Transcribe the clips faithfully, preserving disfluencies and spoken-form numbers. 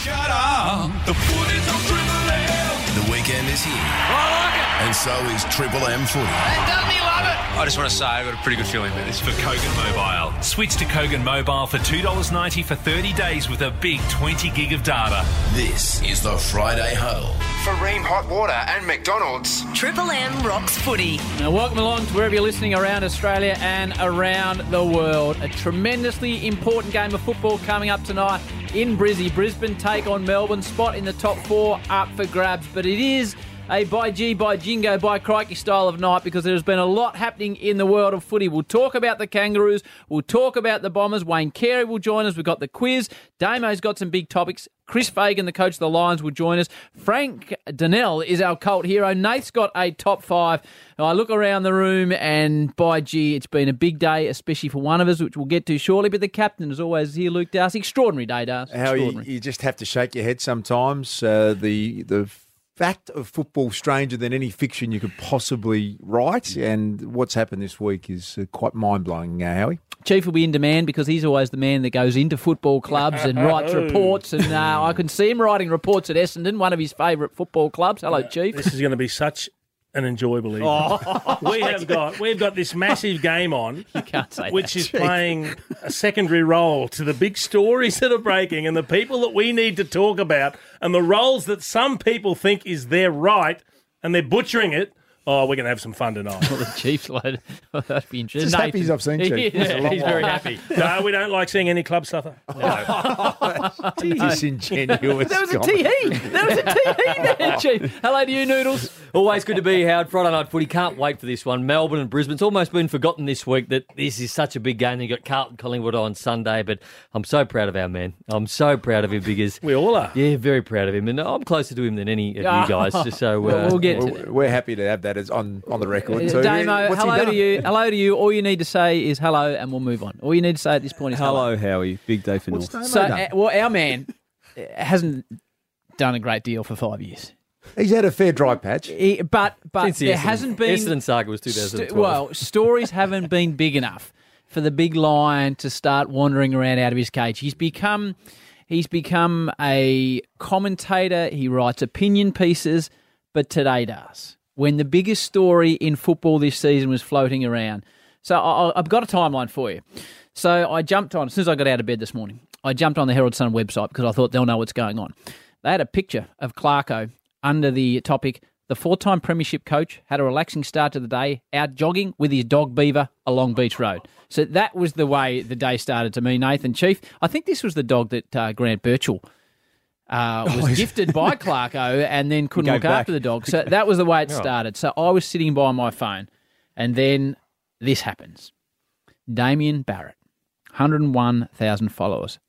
Shut up. The footy's on Triple M. The weekend is here. I like it. And so is Triple M footy. And doesn't he love it? I just want to say I've got a pretty good feeling about this. For Kogan Mobile. Switch to Kogan Mobile for two dollars ninety for thirty days with a big twenty gig of data. This is the Friday Huddle. For Ream Hot Water and McDonald's. Triple M rocks footy. Now, welcome along to wherever you're listening around Australia and around the world. A tremendously important game of football coming up tonight in Brizzy. Brisbane take on Melbourne. Spot in the top four up for grabs. But it is a by G, by Jingo, by Crikey style of night because there's been a lot happening in the world of footy. We'll talk about the Kangaroos. We'll talk about the Bombers. Wayne Carey will join us. We've got the quiz. Damo's got some big topics. Chris Fagan, the coach of the Lions, will join us. Frank Donnell is our cult hero. Nath's got a top five. Now, I look around the room and, by gee, it's been a big day, especially for one of us, which we'll get to shortly. But the captain is always here, Luke Darcy. Extraordinary day, Darcy. How you, you just have to shake your head sometimes. Uh, the the fact of football stranger than any fiction you could possibly write, and what's happened this week is uh, quite mind-blowing, uh, Howie. Chief will be in demand because he's always the man that goes into football clubs and writes reports, and uh, I can see him writing reports at Essendon, one of his favourite football clubs. Hello, Chief. This is going to be such an enjoyable evening. Oh, we have got we've got this massive game on, you can't say which that, is Chief. playing a secondary role to the big stories that are breaking and the people that we need to talk about and the roles that some people think is their right and they're butchering it. Oh, we're going to have some fun tonight. Well, the Chief's load. Oh, that'd be interesting. Just happy as I've seen Chief. Yeah, he's very happy. No, we don't like seeing any club suffer. Disingenuous. There was a tee-hee. There was a tee-hee there, Chief. Hello to you, Noodles. Always good to be here, Howard. Friday night footy. Can't wait for this one. Melbourne and Brisbane. It's almost been forgotten this week that this is such a big game. You've got Carlton Collingwood on Sunday, but I'm so proud of our man. I'm so proud of him because... We all are. Yeah, very proud of him. And I'm closer to him than any of you guys. Just so uh, Well, we'll get to We're, we're happy to have that as on, on the record. Uh, So, Damo, what's he hello done? to you. Hello to you. All you need to say is hello, and we'll move on. All you need to say at this point is hello. Hello, Howie. Big day for What's North. Damo So, done? uh, well, our man hasn't done a great deal for five years. He's had a fair dry patch. He, but but Since the there Essendon- hasn't been... Essendon saga was two thousand twelve. st- well, stories haven't been big enough for the big lion to start wandering around out of his cage. He's become... He's become a commentator. He writes opinion pieces, but today does. When the biggest story in football this season was floating around. So I, I've got a timeline for you. So I jumped on, as soon as I got out of bed this morning, I jumped on the Herald Sun website because I thought they'll know what's going on. They had a picture of Clarko under the topic, the four-time premiership coach had a relaxing start to the day, out jogging with his dog Beaver along Beach Road. So that was the way the day started to me, Nathan. Chief, I think this was the dog that uh, Grant Birchall uh, was Oh, gifted by Clarko and then couldn't Gave look back. after the dog. So that was the way it started. So I was sitting by my phone and then this happens. Damien Barrett, one hundred one thousand followers.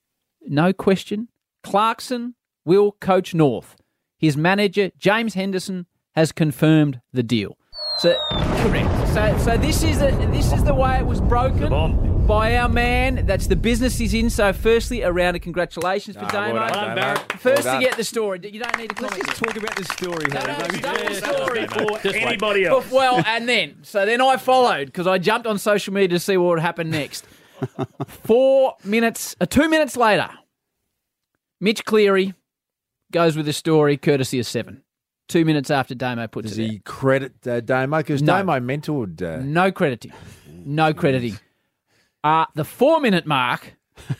No question, Clarkson will coach North. His manager, James Henderson, has confirmed the deal. So correct. So so this is a, this is the way it was broken by our man. That's the business he's in. So firstly, a round of congratulations for Ah, Damo. well done, Damo. First Well to done. get the story. You don't need to comment. Let's talk about this story. No, no, Howie. start with the story. For anybody else. But, well, and then, so then I followed because I jumped on social media to see what would happen next. Four minutes, uh, two minutes later, Mitch Cleary goes with the story courtesy of Seven. Two minutes after Damo puts Does it he credit uh, Damo? Because No. Damo mentored... Uh, out. No crediting. No crediting. Uh, the four-minute mark,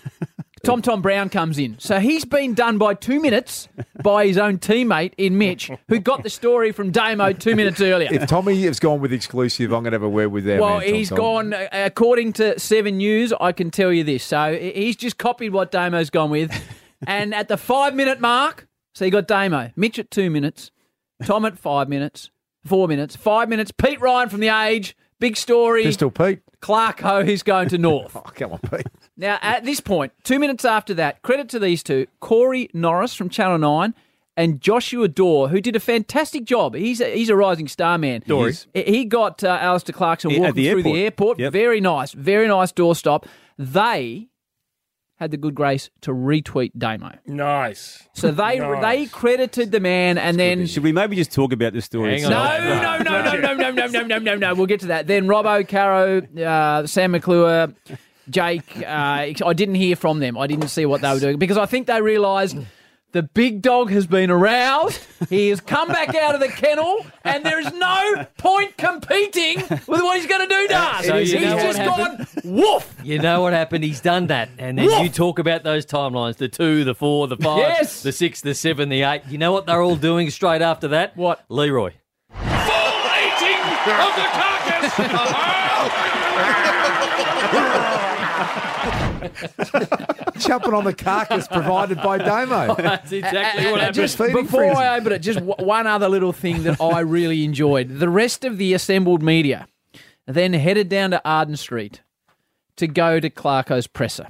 Tom Tom Brown comes in. So he's been done by two minutes by his own teammate in Mitch, who got the story from Damo two minutes earlier. If Tommy has gone with exclusive, I'm going to have a word with our Well, man, Tom he's Tom. gone, uh, according to Seven News, I can tell you this. So he's just copied what Damo's gone with. And at the five-minute mark, so you got Damo, Mitch at two minutes, Tom at five minutes, four minutes, five minutes, Pete Ryan from The Age, big story. Pistol Pete. Clarko, he's going to North. Oh, come on, Pete. Now, at this point, two minutes after that, credit to these two, Corey Norris from Channel nine and Joshua Dorr, who did a fantastic job. He's a, he's a rising star man. Dory. He he got uh, Alistair Clarkson Yeah, at walking the through the airport. Yep. Very nice. Very nice doorstop. They had the good grace to retweet Damo. Nice. So they Nice. they credited the man and then... Should we maybe just talk about this story? Hang on. itself? No, no, no, no, no, no, no, no, no, no, no. We'll get to that. Then Robbo, Caro, uh, Sam McClure, Jake. Uh, I didn't hear from them. I didn't see what they were doing because I think they realised The big dog has been aroused. He has come back out of the kennel, and there is no point competing with what he's going to do to us. So he's you know just what gone woof. You know what happened? He's done that. And then Woof. you talk about those timelines, the two, the four, the five, Yes. the six, the seven, the eight. You know what they're all doing straight after that? What? Leroy. Full eating of the carcass. Jumping on the carcass provided by Damo. That's exactly And what happened. just Feeding before frenzy. I open it, just w- one other little thing that I really enjoyed. The rest of the assembled media then headed down to Arden Street to go to Clarko's presser.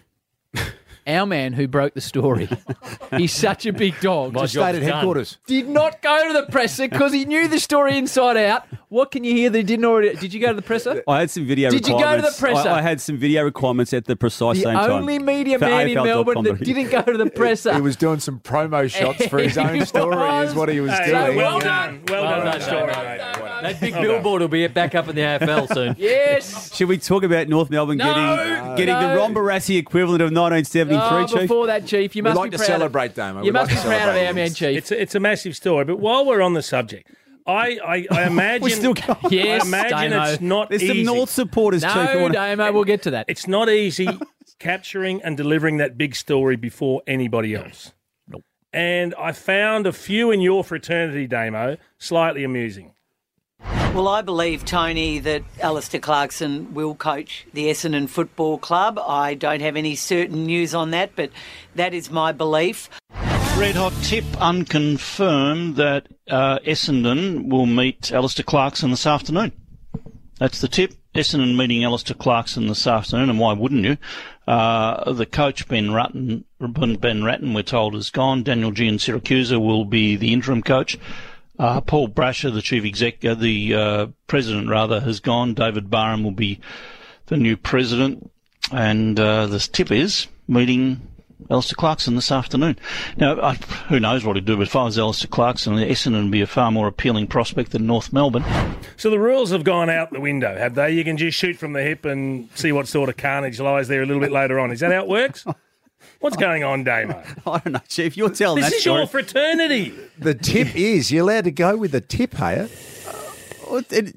Our man who broke the story, he's such a big dog, My Just job's stayed at done. headquarters. did not go to the presser because he knew the story inside out. What can you hear that he didn't already? Did you go to the presser? I had some video Did you go to the requirements. presser? I, I had some video requirements at the precise The same time. only media for man in A F L dot Melbourne com that dot a u. didn't go to the presser. He was doing some promo shots for his own He story, was. is what he was Hey, doing. well Well done. Well, Well done, done, on the story, Damo. mate. That big billboard will be back up in the A F L soon. Yes. Should we talk about North Melbourne No, getting getting no. the Ron Barassi equivalent of nineteen seventy-three, Oh, Chief? before that, Chief, you We must like be to proud celebrate, of, Damo. You We must like be to proud of celebrate our man, things. Chief. It's a, it's a massive story, but while we're on the subject, I, I, I imagine We're still going. Yes, I imagine Damo. it's not There's easy. some North supporters, Chief. who No, wanna- Damo, we'll get to that. It's not easy capturing and delivering that big story before anybody else. Nope. And I found a few in your fraternity, Damo, slightly amusing. Well, I believe, Tony, that Alistair Clarkson will coach the Essendon Football Club. I don't have any certain news on that, but that is my belief. Red hot tip unconfirmed that uh, Essendon will meet Alistair Clarkson this afternoon. That's the tip. Essendon meeting Alistair Clarkson this afternoon, and why wouldn't you? Uh, the coach, Ben Rutten, Ben Ratton, we're told, is gone. Daniel Giansiracusa will be the interim coach. Uh, Paul Brasher, the chief exec, uh, the uh, president rather, has gone. David Barham will be the new president. And uh, the tip is meeting Alistair Clarkson this afternoon. Now, I, who knows what he'd do, but if I was Alistair Clarkson, Essendon would be a far more appealing prospect than North Melbourne. So the rules have gone out the window, have they? You can just shoot from the hip and see what sort of carnage lies there a little bit later on. Is that how it works? What's going on, Damo? I don't know, Chief. You're telling This that is story. your fraternity. The tip is, you're allowed to go with the tip, hey? Well, it-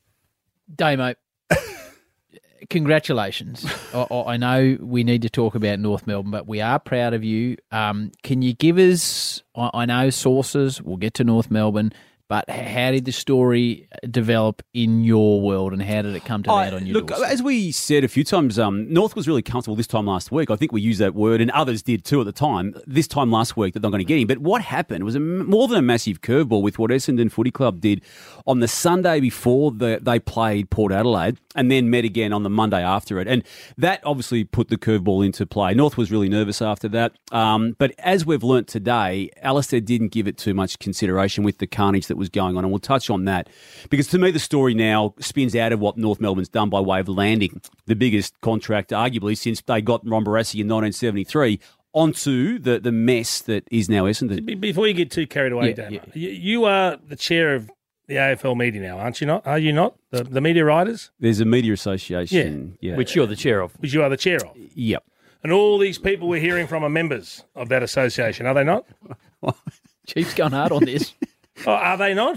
Damo, congratulations. I, I I know we need to talk about North Melbourne, but we are proud of you. Um, can you give us, I, I know sources, we'll get to North Melbourne, but h- how did the story develop in your world and how did it come to I- that on your look, doorstep? as we said a few times, um, North was really comfortable this time last week. I think we used that word, and others did too at the time. This time last week that they're going to get him. But what happened was a, more than a massive curveball with what Essendon Footy Club did on the Sunday before the, they played Port Adelaide, and then met again on the Monday after it. And that obviously put the curveball into play. North was really nervous after that. Um, but as we've learnt today, Alistair didn't give it too much consideration with the carnage that was going on. And we'll touch on that. Because to me, the story now spins out of what North Melbourne's done by way of landing the biggest contract, arguably, since they got Ron Barassi in nineteen seventy-three, onto the, the mess that is now Essendon. Be- Before you get too carried away, Yeah, Damo, yeah. you, you are the chair of the A F L media now, aren't you not? Are you not? The, the media writers? There's a media association. Yeah. Which you're the chair of. Which you are the chair of. Yep. And all these people we're hearing from are members of that association, are they not? Chief's going hard on this. Oh, are they not?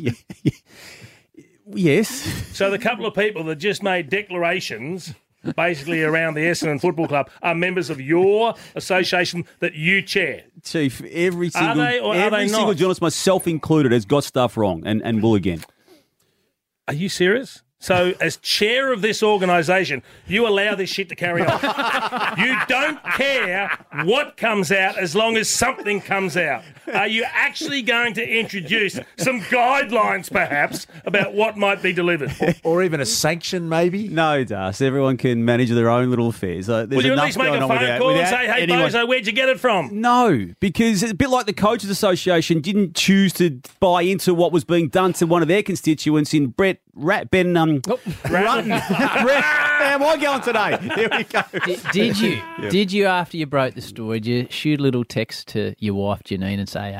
Yes. So the couple of people that just made declarations basically around the Essendon Football Club are members of your association that you chair. Chief, every single, they or are every they single not? journalist, myself included, has got stuff wrong and, and will again. Are you serious? So as chair of this organisation, you allow this shit to carry on. You don't care what comes out as long as something comes out. Are you actually going to introduce some guidelines, perhaps, about what might be delivered? Or even a sanction, maybe? No, Das. Everyone can manage their own little affairs. Uh, there's Will you at enough least make going a on phone without- call and without say, hey, anyone- Bozo, where'd you get it from? No, because it's a bit like the Coaches Association didn't choose to buy into what was being done to one of their constituents in Brett Rat Ben um Rutten. Brett, how am I going today? There we go. Did, did you? Did you, after you broke the story, did you shoot a little text to your wife, Janine, and say, hey,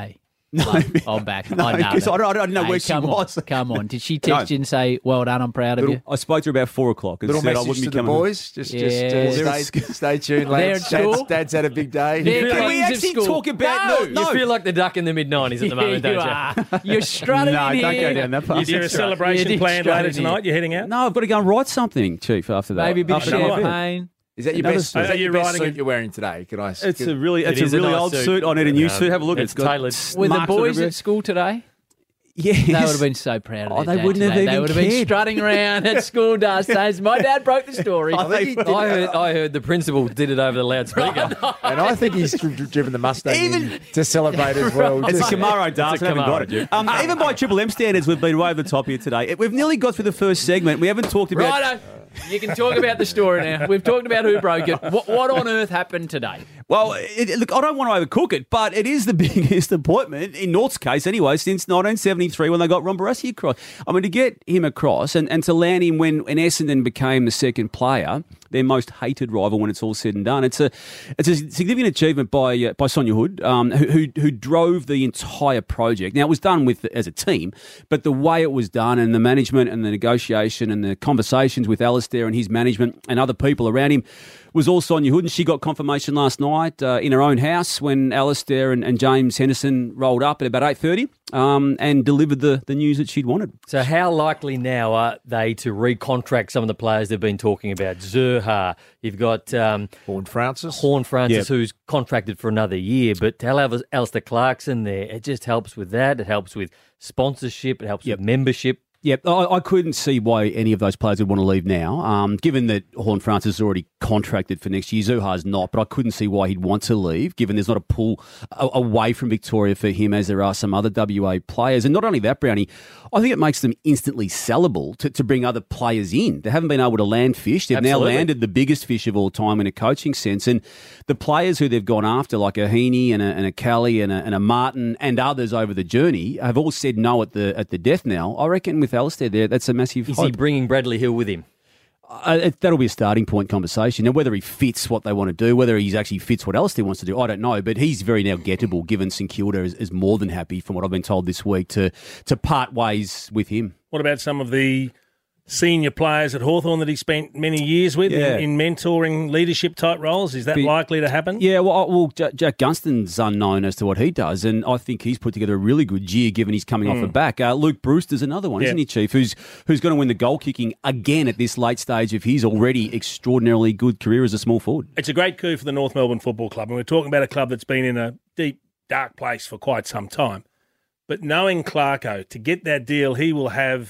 Love, I'm back. No, I know. because that. I don't- I don't know Hey, where she come on, was. Come on. Did she text No. you and say, well done, I'm proud of Little, you? I spoke to her about four o'clock and Little said I message wouldn't to be the coming. boys. Just, Yeah. just Well, uh, stay, stay tuned, They're lads. at Dad's, school. Dad's had a big day. They're Can we kings of actually school. talk about No, no? You feel like the duck in the mid nineties at the moment, you don't you? are. You're strutting No, in don't here. go down that path. Is there a You celebration did planned straight later in here. tonight? You're heading out? No, I've got to go and write something, Chief. After that, Maybe a bit of After that. champagne. Is that your Another best? suit. Is that Are you your best riding suit it? you're wearing today? Can I? It's a really, It it's is a a really nice old suit. suit. I need a new Yeah. suit. Have a look. It's It's got tailored. Were the marks on boys it. at school today? Yes. They would have been so proud of Oh, their they dad wouldn't have today. They even would have been cared. strutting around at school dust days. My dad broke the story. I think he did. I heard, I heard the principal did it over the loudspeaker. And I think he's dri- dri- driven the Mustang Even- in to celebrate as well. It's Just- a Camaro, Darcy. It's a I haven't got Camaro, it. Um, even by Triple M standards, we've been way over the top here today. We've nearly got through the first segment. We haven't talked about. Righto. You can talk about the story now. We've talked about who broke it. What, what on earth happened today? Well, it, it- look, I don't want to overcook it, but it is the biggest appointment, in North's case anyway, since nineteen seventy-three when they got Ron Barassi across. I mean, to get him across and, and to land him when, when Essendon became the second player, their most hated rival when it's all said and done, it's a it's a significant achievement by uh, by Sonia Hood, um, who, who who drove the entire project. Now, it was done with as a team, but the way it was done and the management and the negotiation and the conversations with Alistair and his management and other people around him was all Sonia Hood, and she got confirmation last night uh, in her own house when Alistair and, and James Henderson rolled up at about eight thirty um, and delivered the, the news that she'd wanted. So how likely now are they to recontract some of the players they've been talking about? Zerha, you've got um, Horn Francis. Horn Francis, Yep. who's contracted for another year, but to have Alistair Clarkson there, it just helps with that. It helps with sponsorship. It helps Yep. with membership. Yep, I, I couldn't see why any of those players would want to leave now, um, given that Horn Francis is already contracted for next year. Zuha's not, but I couldn't see why he'd want to leave, given there's not a pull a, away from Victoria for him as there are some other W A players. And not only that, Brownie, I think it makes them instantly sellable to, to bring other players in. They haven't been able to land fish. They've Absolutely. now landed the biggest fish of all time in a coaching sense. And the players who they've gone after, like a Heaney and a, and a Kelly and a, and a Martin and others over the journey, have all said no at the at the death knell. I reckon with Alistair there, that's a massive Is hope. he bringing Bradley Hill with him? Uh, it, that'll be a starting point conversation. Now, whether he fits what they want to do, whether he actually fits what Alistair wants to do, I don't know. But he's very now gettable, given St Kilda is, is more than happy, from what I've been told this week, to to part ways with him. What about some of the senior players at Hawthorn that he spent many years with Yeah. in, in mentoring leadership type roles? Is that Be- likely to happen? Yeah, well, I- well, J- Jack Gunston's unknown as to what he does, and I think he's put together a really good year, given he's coming off the back. Uh, Luke Brewster's another one, Yeah. isn't he, Chief? Who's who's going to win the goal kicking again at this late stage of his already extraordinarily good career as a small forward. It's a great coup for the North Melbourne Football Club, and we're talking about a club that's been in a deep, dark place for quite some time. But knowing Clarko, to get that deal, he will have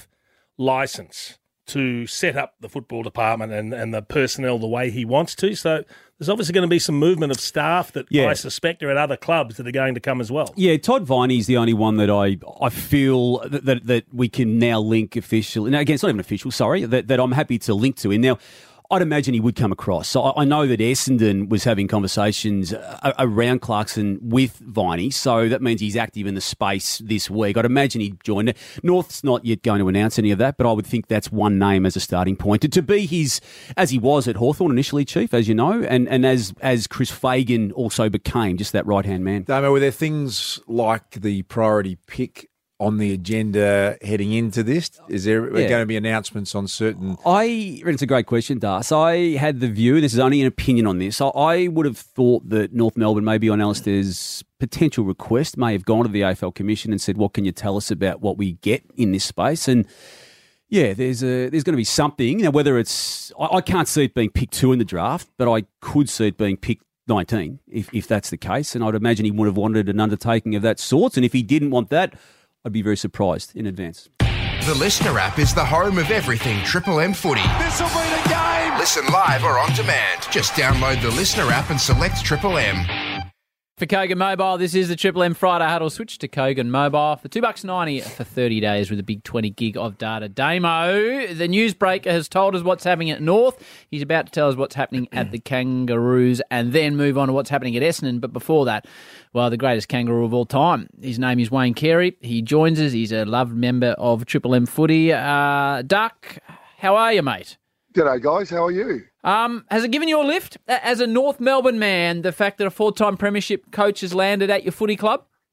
licence to set up the football department and, and the personnel the way he wants to. So there's obviously going to be some movement of staff that Yeah. I suspect are at other clubs that are going to come as well. Yeah, Todd Viney's the only one that I I feel that, that that we can now link officially. Now, again, it's not even official, sorry, that, that I'm happy to link to him. Now, I'd imagine he would come across. So I, I know that Essendon was having conversations uh, around Clarkson with Viney, so that means he's active in the space this week. I'd imagine he'd join it. North's not yet going to announce any of that, but I would think that's one name as a starting point. To, to be his, as he was at Hawthorn initially, Chief, as you know, and, and as, as Chris Fagan also became, just that right-hand man. Damo, were there things like the priority pick on the agenda heading into this? Is there Yeah. going to be announcements on certain... I reckon it's a great question, Das. I had the view, this is only an opinion on this, I, I would have thought that North Melbourne, maybe on Alistair's potential request, may have gone to the A F L Commission and said, what can you tell us about what we get in this space? And yeah, there's a there's going to be something. Now, whether it's... I, I can't see it being picked two in the draft, but I could see it being picked nineteen, if, if that's the case. And I'd imagine he would have wanted an undertaking of that sort. And if he didn't want that, I'd be very surprised in advance. The Listener app is the home of everything Triple M footy. This will be the game. Listen live or on demand. Just download the Listener app and select Triple M. For Kogan Mobile, this is the Triple M Friday Huddle. Switch to Kogan Mobile for two bucks ninety for thirty days with a big twenty gig of data. Damo, the newsbreaker has told us what's happening at North. He's about to tell us what's happening at the Kangaroos and then move on to what's happening at Essendon. But before that, well, the greatest kangaroo of all time. His name is Wayne Carey. He joins us. He's a loved member of Triple M footy. Uh, Duck, how are you, mate? G'day, guys. How are you? Um, has it given you a lift as a North Melbourne man, the fact that a four-time premiership coach has landed at your footy club?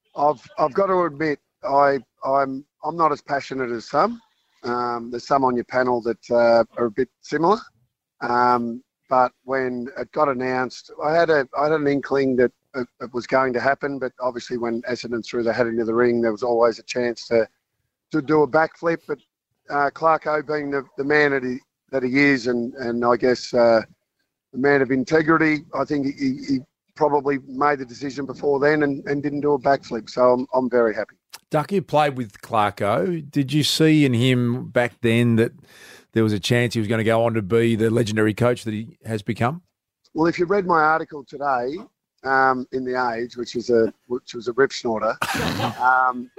I've I've got to admit, I I'm I'm not as passionate as some. Um, there's some on your panel that uh, are a bit similar. Um, but when it got announced, I had a I had an inkling that it, it was going to happen. But obviously, when Essendon threw their head into the ring, there was always a chance to to do a backflip. But uh, Clarko, being the, the man that he that he is, and and I guess uh, the man of integrity, I think he, he probably made the decision before then and, and didn't do a backflip. So I'm I'm very happy. Duck, you played with Clarko. Did you see in him back then that there was a chance he was going to go on to be the legendary coach that he has become? Well, if you read my article today um, in The Age, which was a which was a rip snorter, um,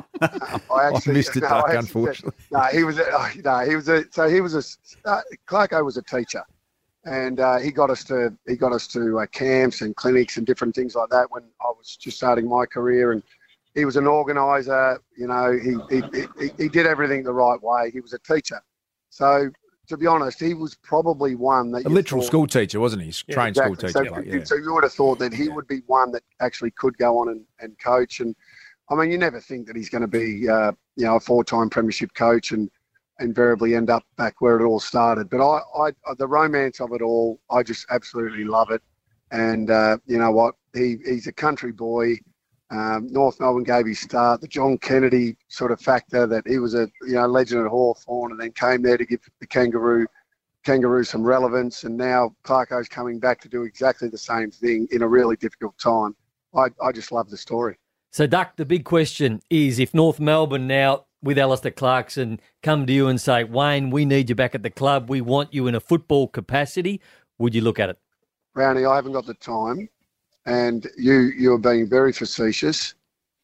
I actually I missed it, no, Duck, actually, unfortunately. No, he was a, no, he was a so he was a uh, Clarko was a teacher, and uh, he got us to he got us to uh, camps and clinics and different things like that when I was just starting my career. And he was an organizer. You know, he he, he he did everything the right way. He was a teacher. So, to be honest, he was probably one that A you literal thought, school teacher, wasn't he? Yeah, Trained exactly. school teacher. So, like, yeah. so you would have thought that he would be one that actually could go on and, and coach. And I mean, you never think that he's going to be, uh, you know, a four-time premiership coach and invariably end up back where it all started. But I, I, the romance of it all, I just absolutely love it. And uh, you know what? He he's a country boy. Um, North Melbourne gave his start. The John Kennedy sort of factor that he was a you know legend at Hawthorn and then came there to give the Kangaroo Kangaroo some relevance. And now Clarko's coming back to do exactly the same thing in a really difficult time. I, I just love the story. So, Duck, the big question is if North Melbourne now, with Alistair Clarkson, come to you and say, Wayne, we need you back at the club. We want you in a football capacity. Would you look at it? Brownie, I haven't got the time. And you you are being very facetious.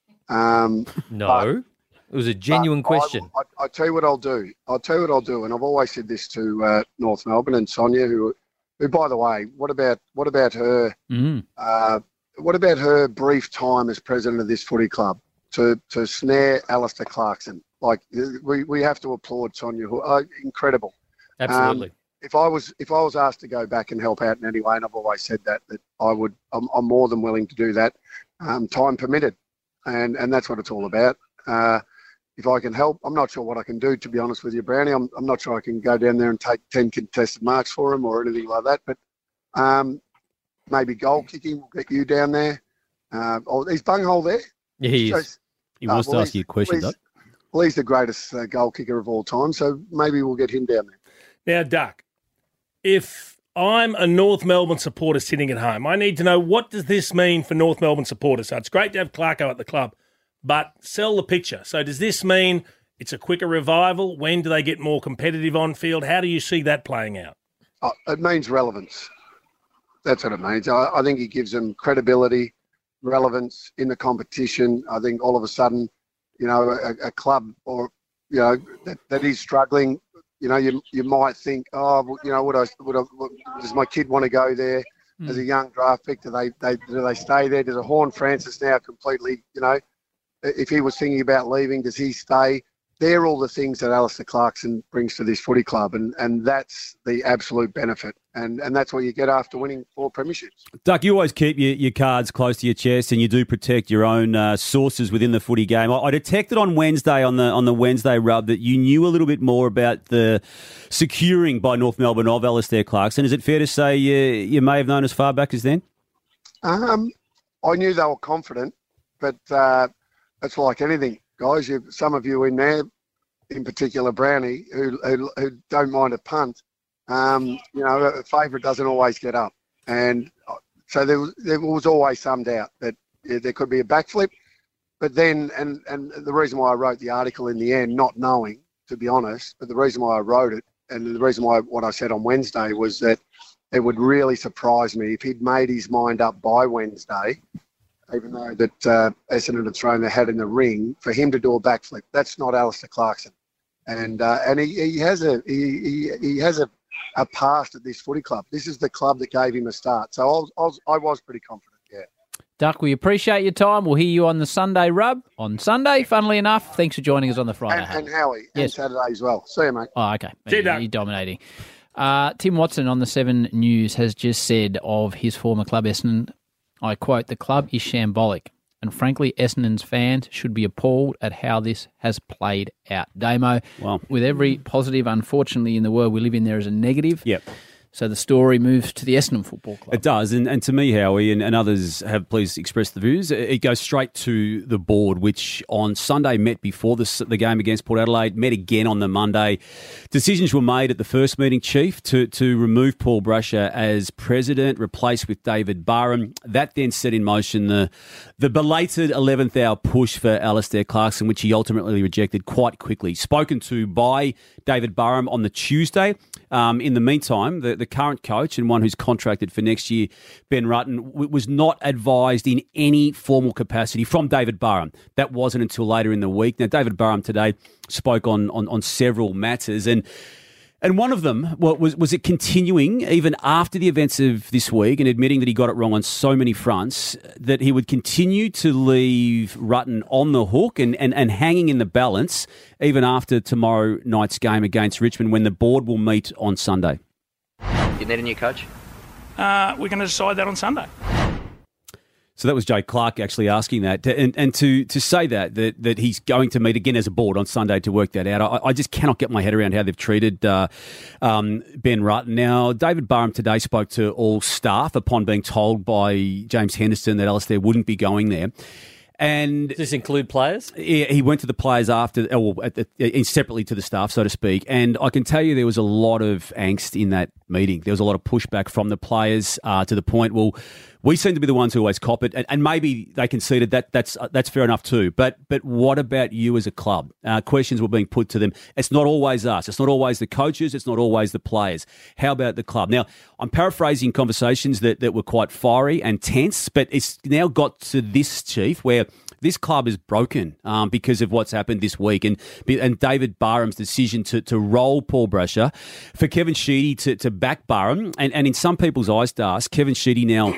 Um, no, it was a genuine question. I, I, I'll tell you what I'll do. I'll tell you what I'll do. And I've always said this to uh, North Melbourne and Sonia, who, who, by the way, what about what about her? Mm. Uh, what about her brief time as president of this footy club to to snare Alistair Clarkson? Like we, we have to applaud Sonia. Who, uh, incredible. Absolutely. Um, If I was if I was asked to go back and help out in any way, and I've always said that that I would, I'm, I'm more than willing to do that, um, time permitted, and and that's what it's all about. Uh, if I can help, I'm not sure what I can do, to be honest with you, Brownie. I'm I'm not sure I can go down there and take ten contested marks for him or anything like that. But um, maybe goal kicking will get you down there. Uh, oh, is Bunghole there? Yeah, he is. So, He wants uh, well, to ask you a question, well, Doug. Well, he's the greatest uh, goal kicker of all time, so maybe we'll get him down there. Now, Duck, if I'm a North Melbourne supporter sitting at home, I need to know, what does this mean for North Melbourne supporters? So it's great to have Clarko at the club, but sell the picture. So does this mean it's a quicker revival? When do they get more competitive on field? How do you see that playing out? Oh, it means relevance. That's what it means. I, I think it gives them credibility, relevance in the competition. I think all of a sudden, you know, a, a club or, you know, that, that is struggling, you know, you you might think, oh, well, you know, would I, would I, would, does my kid want to go there mm. as a young draft pick? Do they, they do they stay there? Does a Horn Francis now completely, you know, if he was thinking about leaving, does he stay? They're all the things that Alistair Clarkson brings to this footy club, and, and that's the absolute benefit. And and that's what you get after winning four premierships. Duck, you always keep your, your cards close to your chest, and you do protect your own uh, sources within the footy game. I, I detected on Wednesday, on the on the Wednesday rub, that you knew a little bit more about the securing by North Melbourne of Alistair Clarkson. Is it fair to say you, you may have known as far back as then? Um, I knew they were confident, but uh, it's like anything. Guys, you, some of you in there, in particular Brownie, who, who, who don't mind a punt, um, you know, a favourite doesn't always get up. And so there was, there was always some doubt that yeah, there could be a backflip. But then, and, and the reason why I wrote the article in the end, not knowing, to be honest, but the reason why I wrote it, and the reason why what I said on Wednesday was that it would really surprise me if he'd made his mind up by Wednesday, even though that uh, Essendon had thrown their hat in the ring, for him to do a backflip. That's not Alistair Clarkson, and uh, and he, he has a he he, he has a, a past at this footy club. This is the club that gave him a start. So I was I was, I was pretty confident. Yeah. Duck, we appreciate your time. We'll hear you on the Sunday rub on Sunday. Funnily enough, thanks for joining us on the Friday. And, and Howie, yes. and Saturday as well. See you, mate. Oh, okay. See you, You're, you're dominating. Uh, Tim Watson on the Seven News has just said of his former club, Essendon, I quote, "The club is shambolic. And frankly, Essendon's fans should be appalled at how this has played out. Damo, wow. With every positive, unfortunately, in the world we live in, there is a negative. Yep. So the story moves to the Essendon Football Club. It does, and, and to me, Howie, and, and others have please expressed the views, it goes straight to the board, which on Sunday met before the, the game against Port Adelaide, met again on the Monday. Decisions were made at the first meeting, Chief, to, to remove Paul Brasher as president, replaced with David Barham. That then set in motion the, the belated eleventh hour push for Alistair Clarkson, which he ultimately rejected quite quickly. Spoken to by David Barham on the Tuesday. Um, in the meantime, the, the current coach and one who's contracted for next year, Ben Rutten, w- was not advised in any formal capacity from David Barham. That wasn't until later in the week. Now, David Barham today spoke on on, on several matters, and and one of them was was it continuing even after the events of this week and admitting that he got it wrong on so many fronts, that he would continue to leave Rutten on the hook and, and, and hanging in the balance even after tomorrow night's game against Richmond, when the board will meet on Sunday. You need a new coach? Uh, we're going to decide that on Sunday. So that was Jay Clark actually asking that. And, and to, to say that, that, that he's going to meet again as a board on Sunday to work that out, I, I just cannot get my head around how they've treated uh, um, Ben Rutten. Now, David Barham today spoke to all staff upon being told by James Henderson that Alistair wouldn't be going there. And does this include players? Yeah, he went to the players after, or at the, separately to the staff, so to speak. And I can tell you there was a lot of angst in that meeting. There was a lot of pushback from the players uh, to the point, well, we seem to be the ones who always cop it, and, and maybe they conceded that that's uh, that's fair enough too. But but what about you as a club? Uh, questions were being put to them. It's not always us. It's not always the coaches. It's not always the players. How about the club? Now, I'm paraphrasing conversations that, that were quite fiery and tense, but it's now got to this, Chief, where this club is broken um, because of what's happened this week, and and David Barham's decision to to roll Paul Brasher, for Kevin Sheedy to, to back Barham, and, and in some people's eyes, Das, Kevin Sheedy now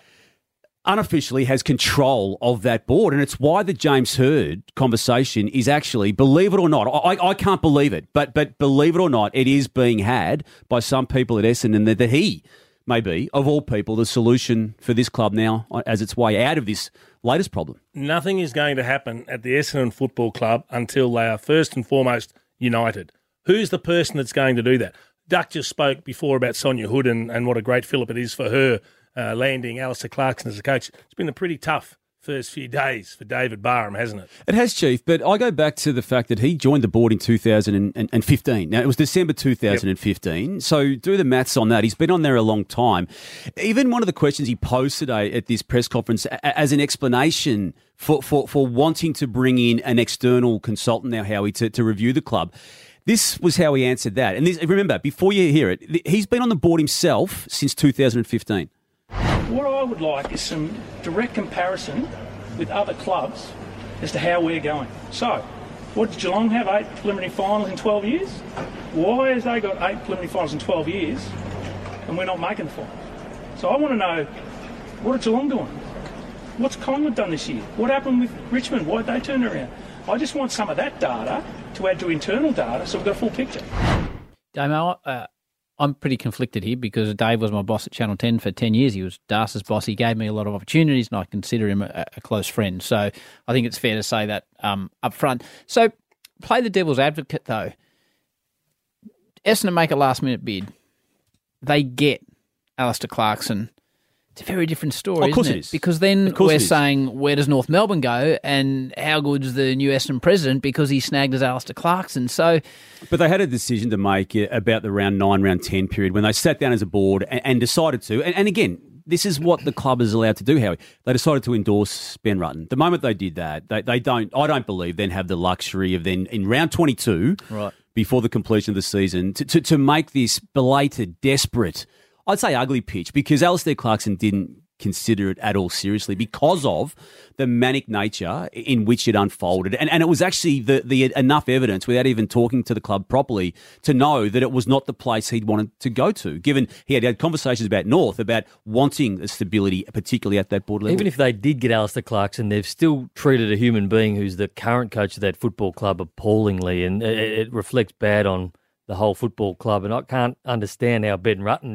unofficially has control of that board, and it's why the James Hird conversation is actually, believe it or not, I, I can't believe it, but but believe it or not, it is being had by some people at Essendon that, that he may be, of all people, the solution for this club now as its way out of this latest problem. Nothing is going to happen at the Essendon Football Club until they are first and foremost united. Who's the person that's going to do that? Duck just spoke before about Sonia Hood and, and what a great fillip it is for her uh, landing Alistair Clarkson as a coach. It's been a pretty tough first few days for David Barham, hasn't it? It has, Chief, but I go back to the fact that he joined the board in two thousand fifteen. Now, it was December two thousand fifteen, yep. So do the maths on that. He's been on there a long time. Even one of the questions he posed today at this press conference as an explanation for, for, for wanting to bring in an external consultant now, Howie, to, to review the club, this was how he answered that. And this, remember, before you hear it, he's been on the board himself since two thousand fifteen. What I would like is some direct comparison with other clubs as to how we're going. So, what does Geelong have? Eight preliminary finals in twelve years? Why has they got eight preliminary finals in twelve years and we're not making the finals? So I want to know, what are Geelong doing? What's Collingwood done this year? What happened with Richmond? Why did they turn around? I just want some of that data to add to internal data so we've got a full picture. Damo, uh, I'm pretty conflicted here because Dave was my boss at Channel ten for ten years. He was Darcy's boss. He gave me a lot of opportunities and I consider him a, a close friend. So I think it's fair to say that um, up front. So play the devil's advocate though. Essendon make a last minute bid. They get Alistair Clarkson. It's a very different story, of course isn't it? it is. Because then we're saying, where does North Melbourne go and how good's the new Essendon president because he snagged as Alistair Clarkson? So, But they had a decision to make about the round nine, round ten period when they sat down as a board and, and decided to, and, and again, this is what the club is allowed to do, Howie. They decided to endorse Ben Rutten. The moment they did that, they, they don't, I don't believe, then have the luxury of then in round twenty-two, right, before the completion of the season, to, to, to make this belated, desperate, I'd say ugly pitch, because Alistair Clarkson didn't consider it at all seriously because of the manic nature in which it unfolded. And, and it was actually the, the enough evidence, without even talking to the club properly, to know that it was not the place he'd wanted to go to, given he had had conversations about North, about wanting the stability, particularly at that board level. Even if they did get Alistair Clarkson, they've still treated a human being who's the current coach of that football club appallingly, and it, it reflects bad on the whole football club. And I can't understand how Ben Rutten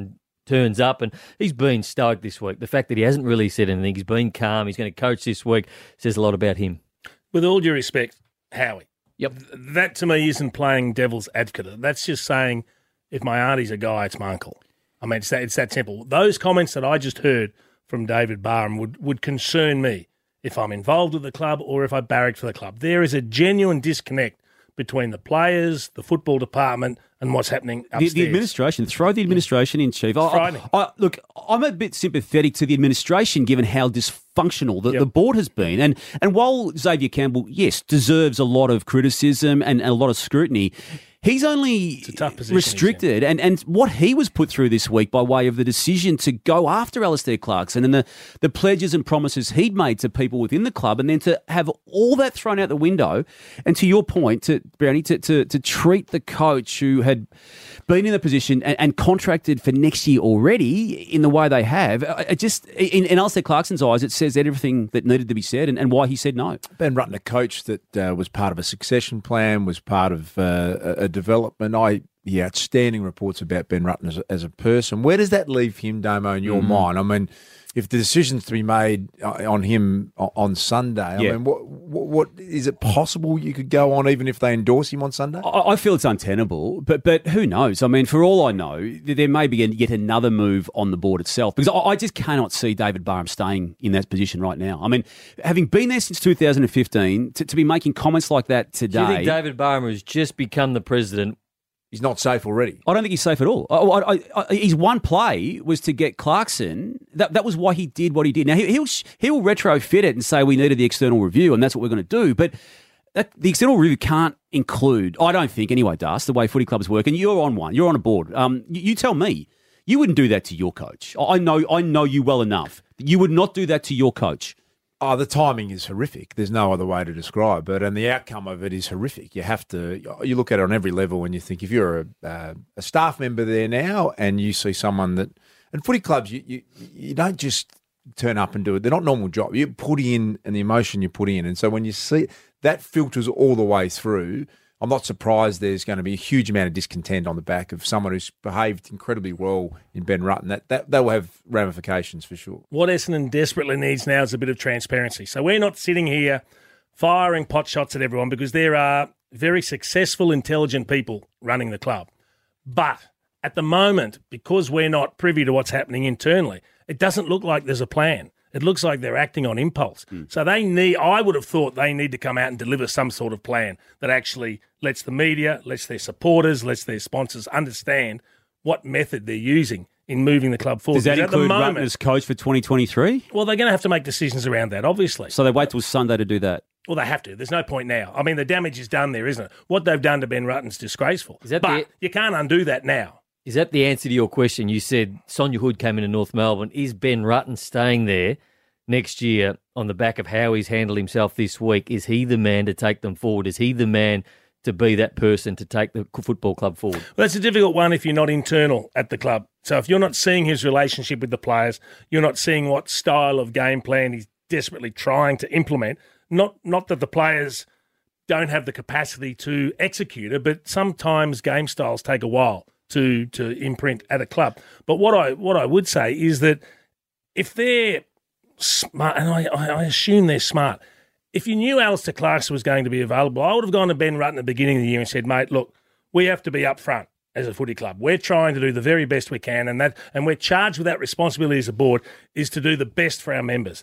turns up, and he's been stoic this week. The fact that he hasn't really said anything, he's been calm, he's going to coach this week, says a lot about him. With all due respect, Howie, yep, that to me isn't playing devil's advocate. That's just saying, if my auntie's a guy, it's my uncle. I mean, it's that, it's that simple. Those comments that I just heard from David Barham would, would concern me if I'm involved with the club or if I barracked for the club. There is a genuine disconnect between the players, the football department, and what's happening upstairs. The, the administration, throw the administration in, Chief. I, I, I, look, I'm a bit sympathetic to the administration given how dysfunctional the, Yep. the board has been. And and while Xavier Campbell, yes, deserves a lot of criticism and, and a lot of scrutiny, he's only restricted. And, and what he was put through this week by way of the decision to go after Alistair Clarkson and the, the pledges and promises he'd made to people within the club, and then to have all that thrown out the window. And to your point, to Brownie, to, to, to treat the coach who had been in the position and, and contracted for next year already in the way they have, it just, in, in Alistair Clarkson's eyes, it says everything that needed to be said and, and why he said no. Ben Rutten, a coach that uh, was part of a succession plan, was part of uh, a, a development. I yeah, outstanding reports about Ben Rutten as a, as a person. Where does that leave him, Damo, in your Mm. mind? I mean, if the decision's to be made on him on Sunday, I Yeah. mean, what, what what is it possible you could go on even if they endorse him on Sunday? I I feel it's untenable, but but who knows? I mean, for all I know, there may be yet another move on the board itself, because I I just cannot see David Barham staying in that position right now. I mean, having been there since two thousand fifteen, to, to be making comments like that today... Do you think David Barham has just become the president? He's not safe already. I don't think he's safe at all. I, I, I, his one play was to get Clarkson. That that was why he did what he did. Now, he, he'll he'll retrofit it and say we needed the external review and that's what we're going to do. But that, the external review can't include, I don't think anyway, Das, the way footy clubs work. And you're on one. You're on a board. Um, you, you tell me. You wouldn't do that to your coach. I know, I know you well enough. You would not do that to your coach. Oh, the timing is horrific. There's no other way to describe it, and the outcome of it is horrific. You have to, you look at it on every level, and you think if you're a, uh, a staff member there now, and you see someone that, and footy clubs, you, you you don't just turn up and do it. They're not normal job. You put in and the emotion you put in, and so when you see that filters all the way through. I'm not surprised there's going to be a huge amount of discontent on the back of someone who's behaved incredibly well in Ben Rutten. That, that, that will have ramifications for sure. What Essendon desperately needs now is a bit of transparency. So we're not sitting here firing pot shots at everyone because there are very successful, intelligent people running the club. But at the moment, because we're not privy to what's happening internally, it doesn't look like there's a plan. It looks like they're acting on impulse. Mm. So they need, I would have thought they need to come out and deliver some sort of plan that actually lets the media, lets their supporters, lets their sponsors understand what method they're using in moving the club forward. Does that because include at the moment, Rutten as coach for twenty twenty-three? Well, they're going to have to make decisions around that, obviously. So they wait till Sunday to do that? Well, they have to. There's no point now. I mean, the damage is done there, isn't it? What they've done to Ben Rutten's disgraceful. Is that but the- you can't undo that now. Is that the answer to your question? You said Sonia Hood came into North Melbourne. Is Ben Rutten staying there next year on the back of how he's handled himself this week? Is he the man to take them forward? Is he the man to be that person to take the football club forward? Well, that's a difficult one if you're not internal at the club. So if you're not seeing his relationship with the players, you're not seeing what style of game plan he's desperately trying to implement, not not that the players don't have the capacity to execute it, but sometimes game styles take a while to to imprint at a club. But what I what I would say is that if they're smart, and I, I assume they're smart, if you knew Alistair Clarkson was going to be available, I would have gone to Ben Rutten at the beginning of the year and said, mate, look, we have to be up front as a footy club. We're trying to do the very best we can, and that, and we're charged with that responsibility as a board is to do the best for our members.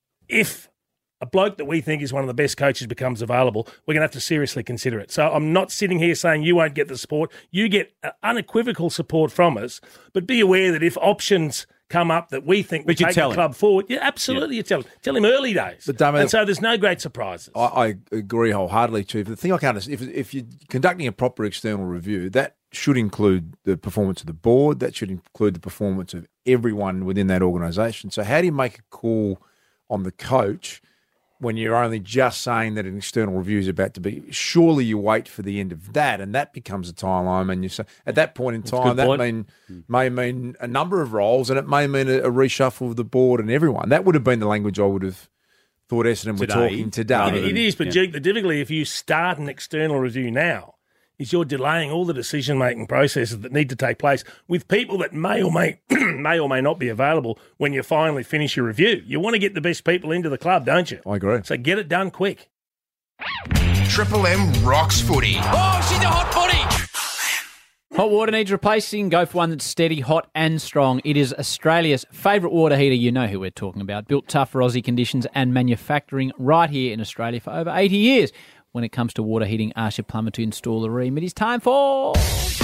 If a bloke that we think is one of the best coaches becomes available, we're going to have to seriously consider it. So I'm not sitting here saying you won't get the support. You get unequivocal support from us, but be aware that if options come up that we think will But you take tell the him. club forward, yeah, absolutely, Yeah. you tell him. Tell him early days. But, Damo, and so there's no great surprises. I, I agree wholeheartedly, Chief. The thing I can't understand, if, if you're conducting a proper external review, that should include the performance of the board, that should include the performance of everyone within that organisation. So how do you make a call on the coach when you're only just saying that an external review is about to be? Surely you wait for the end of that, and that becomes a timeline. And you say at that point in That's a time, good that point. mean may mean a number of roles, and it may mean a, a reshuffle of the board and everyone. That would have been the language I would have thought Essendon were Today, talking today. rather It, it is, but yeah. Jake, the difficulty if you start an external review now is you're delaying all the decision-making processes that need to take place with people that may or may may or may not be available when you finally finish your review. You want to get the best people into the club, don't you? I agree. So get it done quick. Triple M rocks footy. Oh, she's a hot footy. Hot water needs replacing. Go for one that's steady, hot and strong. It is Australia's favourite water heater. You know who we're talking about. Built tough for Aussie conditions and manufacturing right here in Australia for over eighty years. When it comes to water heating, ask your plumber to install the ream. It is time for...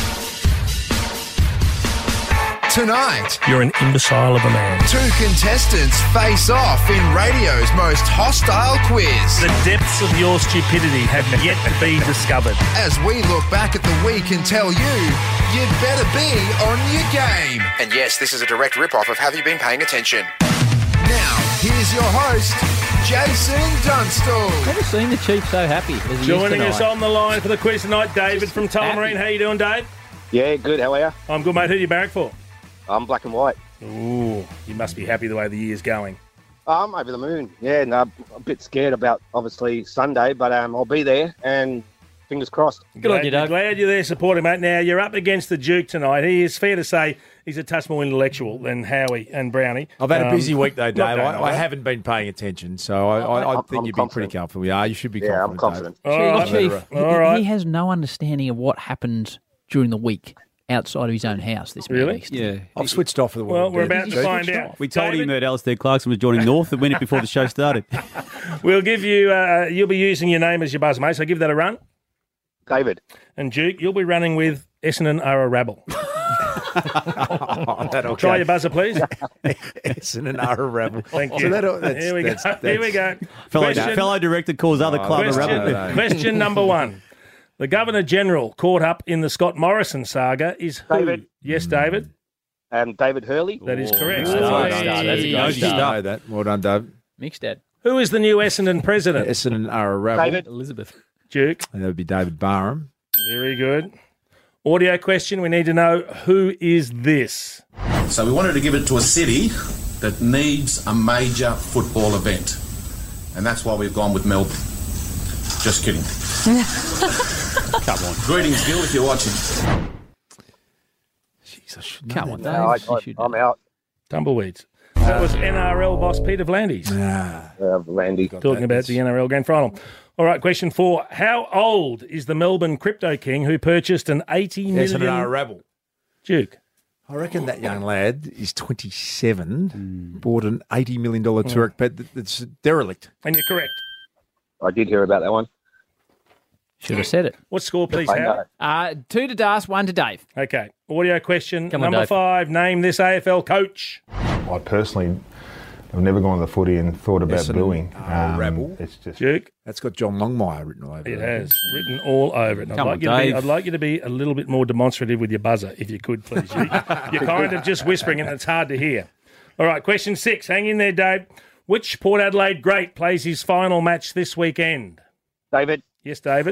Tonight, You're an imbecile of a man. two contestants face off in radio's most hostile quiz. The depths of your stupidity have yet to be discovered. As we look back at the week and tell you, you'd better be on your game. And yes, this is a direct rip-off of Have You Been Paying Attention? Now, here's your host, Jason Dunstall. Never seen the Chief so happy as he Joining is us tonight. on the line for the quiz tonight, David from Tullamarine. How you doing, Dave? Yeah, good. How are you? I'm good, mate. Who do you barrack for? I'm black and white. Ooh, you must be happy the way the year's going. I'm over the moon. Yeah, no, I'm a bit scared about, obviously, Sunday, but um, I'll be there, and fingers crossed. Good on you, Dave. Glad you're there supporting, mate. Now, you're up against the Duke tonight. He is fair to say he's a touch more intellectual than Howie and Brownie. I've had a Um, busy week, though, not Dave. going I, I on. haven't been paying attention, so I, I, I I'm- think I'm you'd confident. be pretty comfortable. Yeah, you should be Yeah, confident. I'm confident. Dave. All right, Chief, All he, right. he has no understanding of what happens during the week outside of his own house. This Really? Beast. Yeah. I've switched off for the Well, weekend. we're about to Dave. find out. We told David, him that Alistair Clarkson was joining North a minute before the show started. We'll give you, uh, you'll be using your name as your buzzer, mate, so give that a run. David. And Duke, you'll be running with Essendon are a rabble. Oh, that'll Try go. your buzzer, please. Essendon are a rebel. Thank you. So that'll- that's- Here we go. that's- Here we go. that's- fellow, Question- fellow director calls other Oh, club a Question, rebel. no, no. question number one. The Governor-General caught up in the Scott Morrison saga is who? David. Yes, David? Um, David Hurley. That is correct. That's a Hey. good start. That's a I good didn't start. know that. Well done, Dave. Mixed dad. Who is the new Essendon president? Essendon are a rebel. David. Elizabeth. Duke. And that would be David Barham. Very good. Audio question. We need to know who is this? So we wanted to give it to a city that needs a major football event. And that's why we've gone with Melbourne. Just kidding. Come on. Greetings, Gil, if you're watching. Jeez, I should know Come that. on, Dave. No, I, You should I, I'm know. out. Tumbleweeds. That was N R L boss Peter Vlandis. Ah, Uh, Landy. Talking about the N R L Grand Final. All right, question four. How old is the Melbourne crypto king who purchased an eighty million... Essendon are a rebel. Duke. I reckon that young lad is twenty-seven, bought an eighty million dollars Turek pet that- that's derelict. And you're correct. I did hear about that one. Should have said it. What score, please, I Howard? know. Uh, two to Das, one to Dave. Okay. Audio question Come on, number Dave. five. Name this A F L coach. I personally have never gone to the footy and thought about Essendon booing. are a rebel. It's just Duke. That's got John Longmire written all over It it. has written all over it. And I'd Come like, on, you to be, Dave. I'd like you to be a little bit more demonstrative with your buzzer, if you could, please. You, you're kind of just whispering and it's hard to hear. All right, question six. Hang in there, Dave. Which Port Adelaide great plays his final match this weekend? David. Yes, David.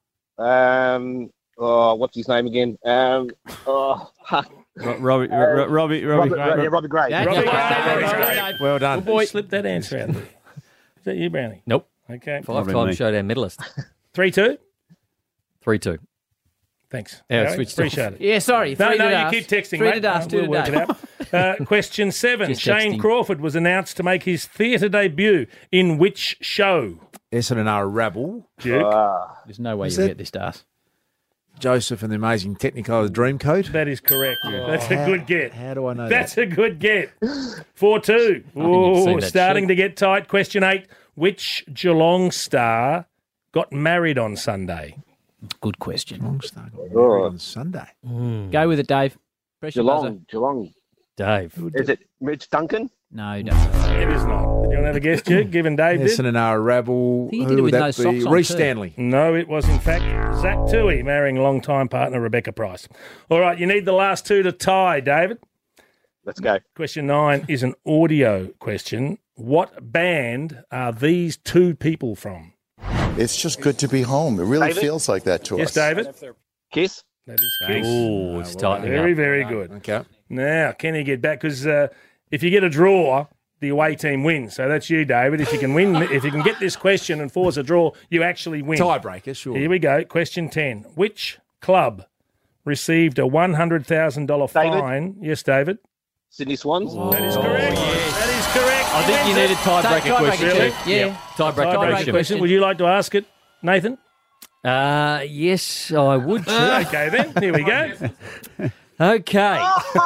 Um, oh, what's his name again? Um, oh, fuck. Ro- Robbie, Ro- Ro- Robbie, Robbie, Robert, yeah, Robbie Gray. Yeah, Robbie yeah, Gray. yeah, Robbie yeah, Gray. Well done. Good boy. Slip that answer out there. Is that you, Brownie? Nope. Okay. Five-time showdown medalist. three two. three two. Thanks. Yeah, Harry. switched off. Appreciate it. Yeah, sorry. No, three no, to you Das. keep texting, Three mate. to Das, Uh, two we'll to work Dave. it out. Uh, question seven. Just Shane texting. Crawford was announced to make his theatre debut in which show? Essendon are a rebel. Duke. Uh, There's no way Is you'll that- get this, Das. Joseph and the amazing Technicolor Dreamcoat. That is correct. That's a How- good get. How do I know That's that? a good get. four two. you've Ooh, seen that starting sheet. to get tight. Question eight. Which Geelong star got married on Sunday? Good question. Geelong Star got married Oh. on Sunday. Go with it, Dave. Press your buzzer. Geelong. Geelong. Dave. Is it Mitch Duncan? No, don't. It is not. Do you want to have a guess, Duke? Given Dave did? Essendon are a rebel. I think he Who did it would with that no socks be? on Reece too. Stanley. No, it was in fact Zach Toohey marrying longtime partner Rebecca Price. All right, you need the last two to tie, David. Let's go. Question nine is an audio question. What band are these two people from? It's just good to be home. It really David? feels like that to Yes, us. David? Kiss. That is Kiss. Oh, it's tightening Very, up. very good. Okay. Now, can he get back? Because uh, if you get a draw, the away team wins. So that's you, David. If you can win, if you can get this question and force a draw, you actually win. Tiebreaker, sure. Here we go. Question ten. Which club received a one hundred thousand dollars David? fine? Yes, David. Sydney Swans. That is correct. That is correct. I think you need a tiebreaker question. Really? Yeah. Tiebreaker Tiebreaker question. question. Would you like to ask it, Nathan? Uh, yes, I would. Chief. Okay, then. Here we go. Okay.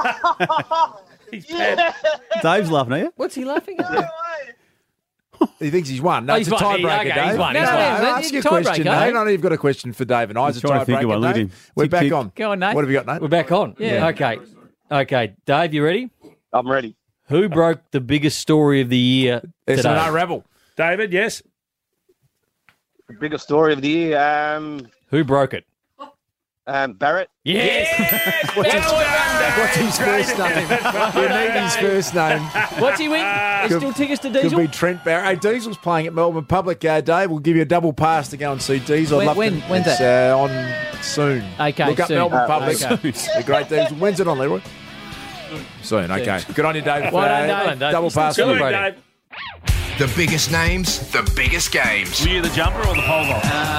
Yeah. Dave's laughing at you. What's he laughing at? He thinks he's won. No, Oh, it's he's a won. tiebreaker, Okay, Dave. he's won. No, He's no, won. no, It's ask a your question, tiebreaker. Dave. I know you've got a question for Dave and I. It's a trying to think tiebreaker, of one. Look at Dave. him. We're Tick, back tick. on. Go on, Nate. What have you got, Nate? We're back on. Yeah. Okay. Okay. Dave, you ready? I'm ready. Who broke the biggest story of the year It's today? an Rebel. David, yes? The biggest story of the year. Um, Who broke it? um, Barrett. Yes. What's his, what's his first name? You need his first name. What's he win? There's still tickets to Could Diesel? be Trent Barrett. Hey, Diesel's playing at Melbourne Public. Uh, Dave, we'll give you a double pass to go and see Diesel. When- I'd love when- to, when's it's, that? Uh, on soon. Okay, Look up soon. Melbourne Uh, Public. okay. The great Diesel. When's it on, Leroy? Soon. Okay. Good on you, Dave. Well done, Uh, Dave. Double pass. Go for you. ahead, Dave. The biggest names, the biggest games. Were you the jumper or the pole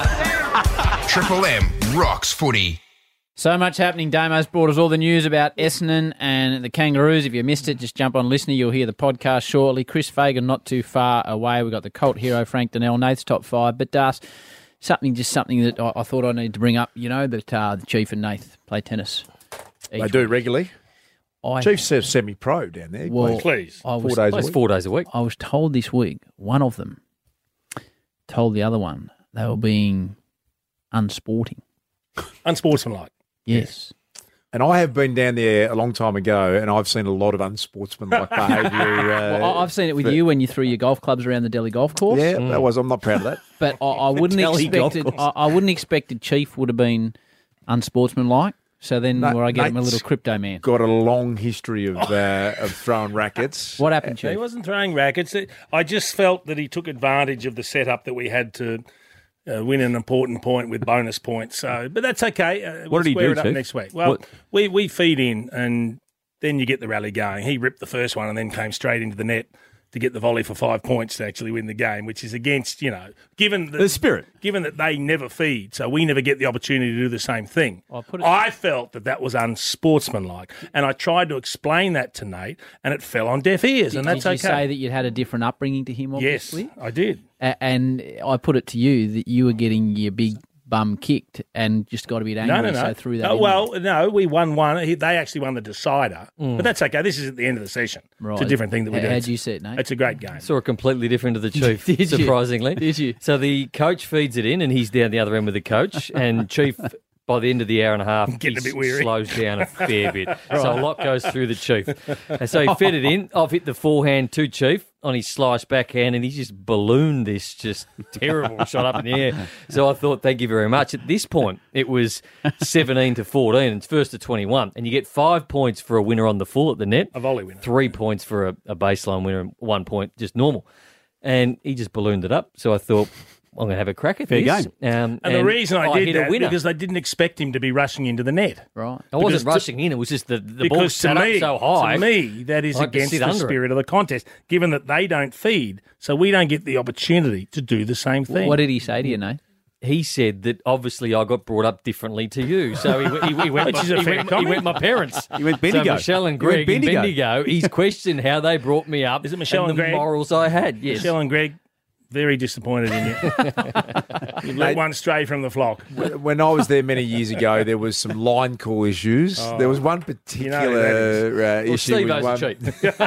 vault? Triple M rocks footy. So much happening. Damo's brought us all the news about Essendon and the Kangaroos. If you missed it, just jump on Listener. You'll hear the podcast shortly. Chris Fagan not too far away. We've got the cult hero Frank Donnell, Nath's top five. But uh, something, just something that I, I thought I needed to bring up, you know, that uh, the Chief and Nath play tennis. They do regularly. I, Chief says semi-pro down there. He Well, plays Please. I four was, days a Plays week. four days a week. I was told this week, one of them told the other one they were being unsporting. Unsportsmanlike. Yes. And I have been down there a long time ago, and I've seen a lot of unsportsmanlike behaviour. Uh, Well, I- I've seen it with but- you when you threw your golf clubs around the Delhi golf course. Yeah, that was. I'm not proud of that. But I, I wouldn't Delhi golf expected. I, course. I wouldn't expected Chief would have been unsportsmanlike. So then, No, where I get him a Nate's little crypto man. Got a long history of uh, of throwing rackets. What happened, He Chief? wasn't throwing rackets. I just felt that he took advantage of the setup that we had to uh, win an important point with bonus points. So, but that's okay. Uh, What we'll did he square do, it up Chief? next week. Well, What- we, we feed in and then you get the rally going. He ripped the first one and then came straight into the net to get the volley for five points to actually win the game, which is against, you know, given that, The spirit. given that they never feed, so we never get the opportunity to do the same thing. I'll put it- I felt that that was unsportsmanlike, and I tried to explain that to Nate, and it fell on deaf ears, Did, and that's did you okay. say that you'd had a different upbringing to him, Yes, obviously? I did. A- and I put it to you that you were getting your big bum kicked and just got a bit angry, No, no, no. so threw that Oh, in well, no, we won one. He- They actually won the decider, Mm. but that's okay. This is at the end of the session. Right. It's a different thing that we How- do. how'd you see it, Nate? It's a great game. Saw it completely different to the Chief, Did you? surprisingly. Did you? So the coach feeds it in, and he's down the other end with the coach, and Chief, by the end of the hour and a half, Getting a he bit weary. slows down a fair bit. So a lot goes through the Chief. And so he fed it in. I've hit the forehand to Chief on his slice backhand, and he just ballooned this just terrible shot up in the air. So I thought, thank you very much. At this point, it was seventeen to fourteen. It's first to twenty-one, and you get five points for a winner on the full at the net, A volley winner. three points for a, a baseline winner, and one point just normal. And he just ballooned it up. So I thought, I'm going to have a crack at Fair this. game. Um, And, the reason I did hit a that winner. because they didn't expect him to be rushing into the net. Right. I wasn't because to- rushing in. It was just the, the ball Because to sat me, up so high. to me, that is I had to against sit the under it. spirit of the contest, given that they don't feed, so we don't get the opportunity to do the same thing. What did he say to you, Nate? He said that obviously I got brought up differently to you. So he, he, he, went, Which is a he, fair went, he comment. went my parents. He went So Bendigo. Michelle and He went Greg in Bendigo. Bendigo, he's questioned how they brought me up Is it Michelle and, and the Greg? morals I had. Yes. Michelle and Greg, very disappointed in you. You've let one stray from the flock. When I was there many years ago, there was some line call issues. Oh. there was one You know particular who that is. uh, Well, issue Steve with O's one. a cheat.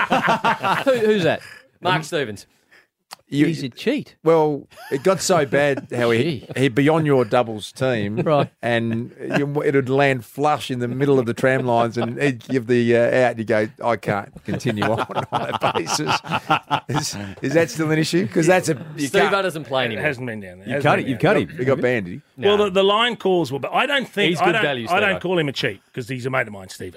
Who, who's that? Mark Stevens. You- He's a cheat. Well, it got so bad how he Gee. he'd be on your doubles team, Right. And you- it'd land flush in the middle of the tram lines, and he'd give the uh, out. And you go, I can't continue on on that basis. Is, is that still an issue? Because that's a you Steve O can't- doesn't play It anymore. hasn't been down there. You Hasn't cut been it. You down cut there. it. he got banned. Did he? No. Well, the, the line calls were, but I don't think He's I good don't, value, I don't Steve-O. call him a cheat because he's a mate of mine, Steve.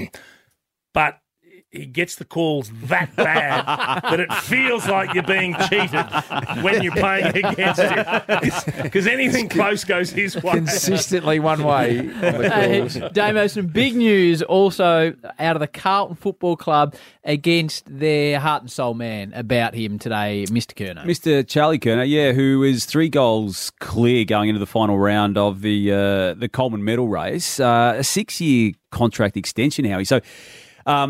But he gets the calls that bad that it feels like you're being cheated when you're playing against him. Because anything close goes his way. Consistently one way on the Hey, calls. Damo, some big news also out of the Carlton Football Club against their heart and soul man about him today, Mister Kerner. Mister Charlie Kerner, yeah, who is three goals clear going into the final round of the uh, the Coleman medal race. Uh, a six-year contract extension, Howie. So um,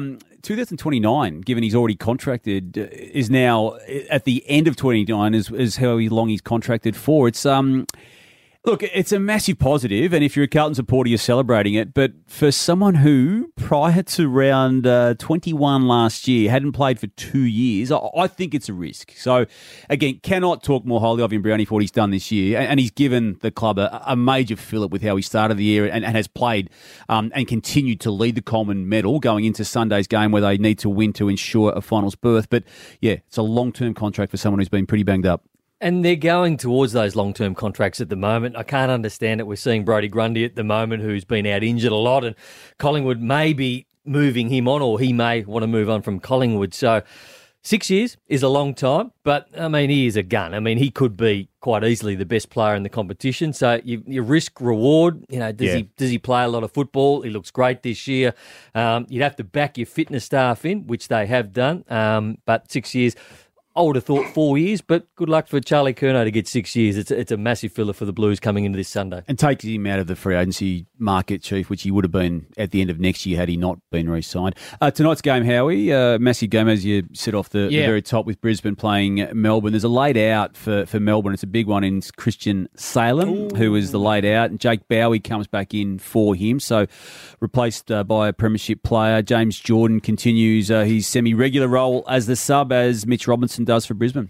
twenty twenty-nine, given he's already contracted, uh, is now at the end of twenty-nine is, is how long he's contracted for. It's um, look, it's a massive positive, and if you're a Carlton supporter, you're celebrating it. But for someone who, prior to round uh, twenty-one last year, hadn't played for two years, I, I think it's a risk. So, again, cannot talk more highly of him, Brownie, for what he's done this year. And, and he's given the club a, a major fillip with how he started the year and, and has played um, and continued to lead the Coleman medal going into Sunday's game where they need to win to ensure a finals berth. But, yeah, it's a long-term contract for someone who's been pretty banged up. And they're going towards those long-term contracts at the moment. I can't understand it. We're seeing Brodie Grundy at the moment, who's been out injured a lot, and Collingwood may be moving him on, or he may want to move on from Collingwood. So six years is a long time, but, I mean, he is a gun. I mean, he could be quite easily the best player in the competition. So you, you risk-reward. You know, does Yeah. he does he play a lot of football? He looks great this year. Um, you'd have to back your fitness staff in, which they have done, um, but six years... I would have thought four years, but good luck for Charlie Curnow to get six years. It's a, it's a massive filler for the Blues coming into this Sunday. And takes him out of the free agency market, Chief, which he would have been at the end of next year had he not been re-signed. Uh, tonight's game, Howie, uh, massive game, as you said off the, Yeah. the very top with Brisbane playing Melbourne. There's a laid out for, for Melbourne. It's a big one in Christian Salem, Ooh. who is the laid out. And Jake Bowie comes back in for him, so replaced uh, by a premiership player. James Jordan continues uh, his semi-regular role as the sub, as Mitch Robinson does for Brisbane.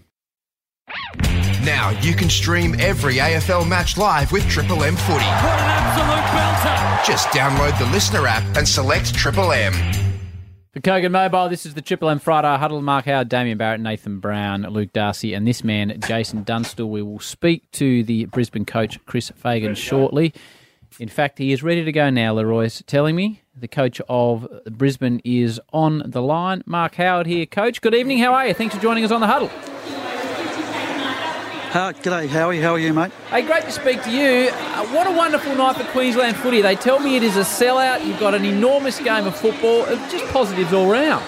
Now you can stream every A F L match live with Triple M Footy. What an absolute belter! Just download the Listener app and select Triple M. For Kogan Mobile, this is the Triple M Friday Huddle. Mark Howard, Damien Barrett, Nathan Brown, Luke Darcy, and this man, Jason Dunstall. We will speak to the Brisbane coach, Chris Fagan, shortly. In fact, he is ready to go now, Leroy's telling me. The coach of Brisbane is on the line. Mark Howard here, Coach. Good evening. How are you? Thanks for joining us on the Huddle. Uh, g'day, Howie. How are you, mate? Hey, great to speak to you. Uh, what a wonderful night for Queensland footy. They tell me it is a sellout. You've got an enormous game of football. Uh, Just positives all round.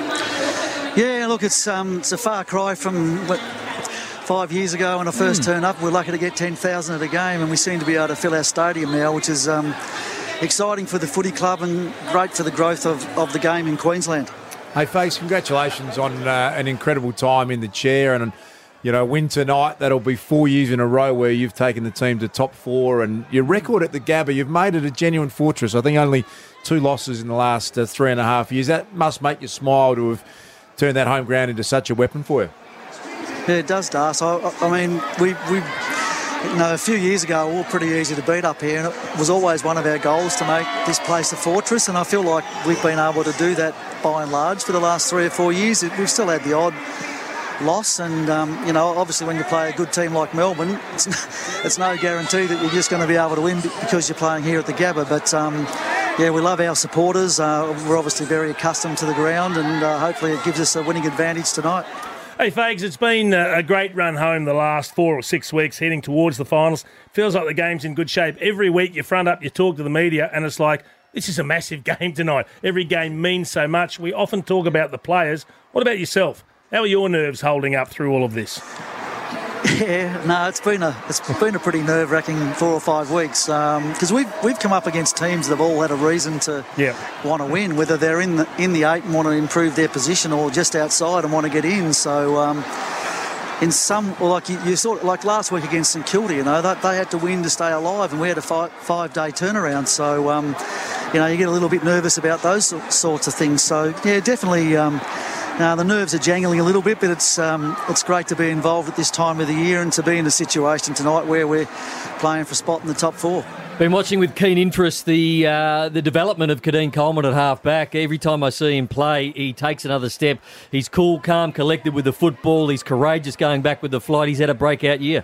Yeah, look, it's um, it's a far cry from what, five years ago when I first mm. turned up. We're lucky to get ten thousand at a game, and we seem to be able to fill our stadium now, which is um, exciting for the footy club and great for the growth of, of the game in Queensland. Hey, Fags, congratulations on uh, an incredible time in the chair and, you know, win tonight. That'll be four years in a row where you've taken the team to top four, and your record at the Gabba, you've made it a genuine fortress. I think only two losses in the last uh, three and a half years. That must make you smile to have turned that home ground into such a weapon for you. Yeah, it does, Das. I, I mean, we, we, you know, a few years ago, we were pretty easy to beat up here, and it was always one of our goals to make this place a fortress, and I feel like we've been able to do that by and large for the last three or four years. We've still had the odd loss, and um, you know, obviously when you play a good team like Melbourne, it's, it's no guarantee that you're just going to be able to win because you're playing here at the Gabba. But um, yeah, we love our supporters. Uh, we're obviously very accustomed to the ground, and uh, hopefully it gives us a winning advantage tonight. Hey, Fags, it's been a great run home the last four or six weeks heading towards the finals. Feels like the game's in good shape. Every week you front up, you talk to the media, and it's like, this is a massive game tonight. Every game means so much. We often talk about the players. What about yourself? How are your nerves holding up through all of this? Yeah, no, it's been a it's been a pretty nerve-wracking four or five weeks because um, we've we've come up against teams that have all had a reason to yeah. want to win, whether they're in the in the eight and want to improve their position, or just outside and want to get in. So. Um, In some, well, like you, you sort of, like last week against St Kilda, you know, they, they had to win to stay alive, and we had a five, five-day turnaround. So, um, you know, you get a little bit nervous about those sorts of things. So, yeah, definitely. Um, now the nerves are jangling a little bit, but it's um, it's great to be involved at this time of the year and to be in a situation tonight where we're playing for a spot in the top four. Been watching with keen interest the uh, the development of Kadeem Coleman at half-back. Every time I see him play, he takes another step. He's cool, calm, collected with the football. He's courageous going back with the flight. He's had a breakout year.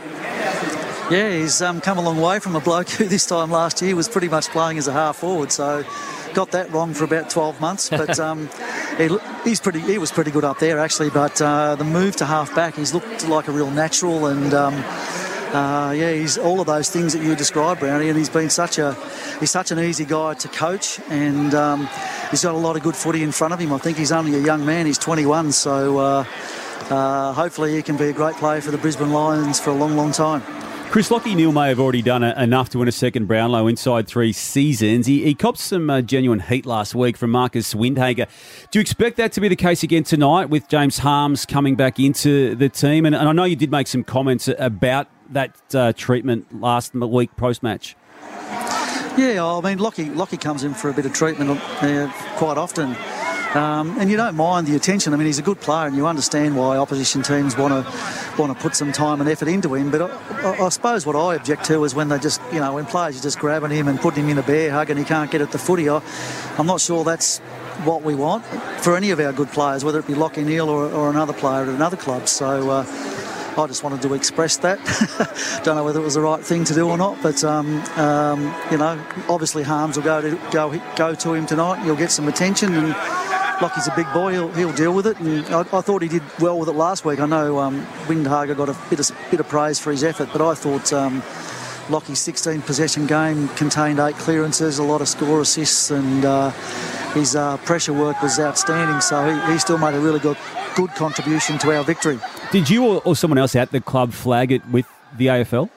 Yeah, he's um, come a long way from a bloke who this time last year was pretty much playing as a half-forward. So got that wrong for about twelve months. But um, he, he's pretty. He was pretty good up there, actually. But uh, the move to half-back, he's looked like a real natural, and... Um, Uh, yeah, he's all of those things that you described, Brownie, and he's been such a he's such an easy guy to coach, and um, he's got a lot of good footy in front of him. I think he's only a young man; he's twenty-one, so uh, uh, hopefully he can be a great player for the Brisbane Lions for a long, long time. Chris, Lockie Neal may have already done a, enough to win a second Brownlow inside three seasons. He, he copped some uh, genuine heat last week from Marcus Windhager. Do you expect that to be the case again tonight with James Harmes coming back into the team? And, and I know you did make some comments about that uh, treatment last week post-match. Yeah, I mean, Lockie, Lockie comes in for a bit of treatment uh, quite often. Um, and you don't mind the attention. I mean, he's a good player, and you understand why opposition teams want to want to put some time and effort into him. But I, I, I suppose what I object to is when they just, you know, when players are just grabbing him and putting him in a bear hug and he can't get at the footy. I, I'm not sure that's what we want for any of our good players, whether it be Lockie Neal or, or another player at another club. So uh, I just wanted to express that. Don't know whether it was the right thing to do or not, but um, um, you know, obviously Harmes will go to go go to him tonight. He'll get some attention, and Lockie's a big boy. He'll, he'll deal with it, and I, I thought he did well with it last week. I know um, Windhager got a bit of bit of praise for his effort, but I thought um, Lockie's sixteen possession game contained eight clearances, a lot of score assists, and uh, his uh, pressure work was outstanding. So he, he still made a really good good contribution to our victory. Did you or, or someone else at the club flag it with the A F L?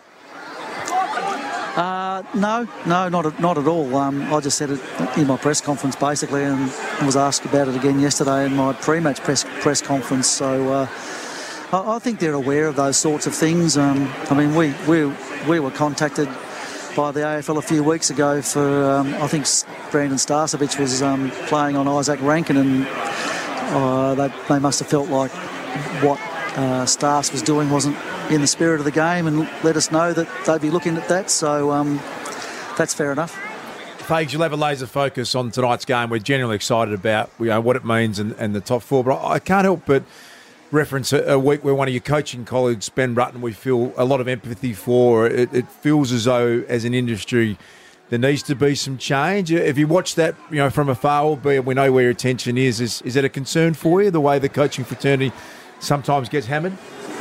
Uh, no, no, not at, not at all. Um, I just said it in my press conference basically, and was asked about it again yesterday in my pre-match press press conference. So uh, I, I think they're aware of those sorts of things. Um, I mean, we we we were contacted by the A F L a few weeks ago for um, I think Brandon Starcevic was um, playing on Isaac Rankin, and uh, they they must have felt like what uh, Starce was doing wasn't in the spirit of the game, and let us know that they'd be looking at that. So um, that's fair enough. Fags, you'll have a laser focus on tonight's game. We're genuinely excited about, you know, what it means and, and the top four. But I, I can't help but reference a, a week where one of your coaching colleagues, Ben Rutten, we feel a lot of empathy for. It, it feels as though, as an industry, there needs to be some change. If you watch that, you know, from afar, albeit we know where your attention is, is, is that a concern for you, the way the coaching fraternity sometimes gets hammered?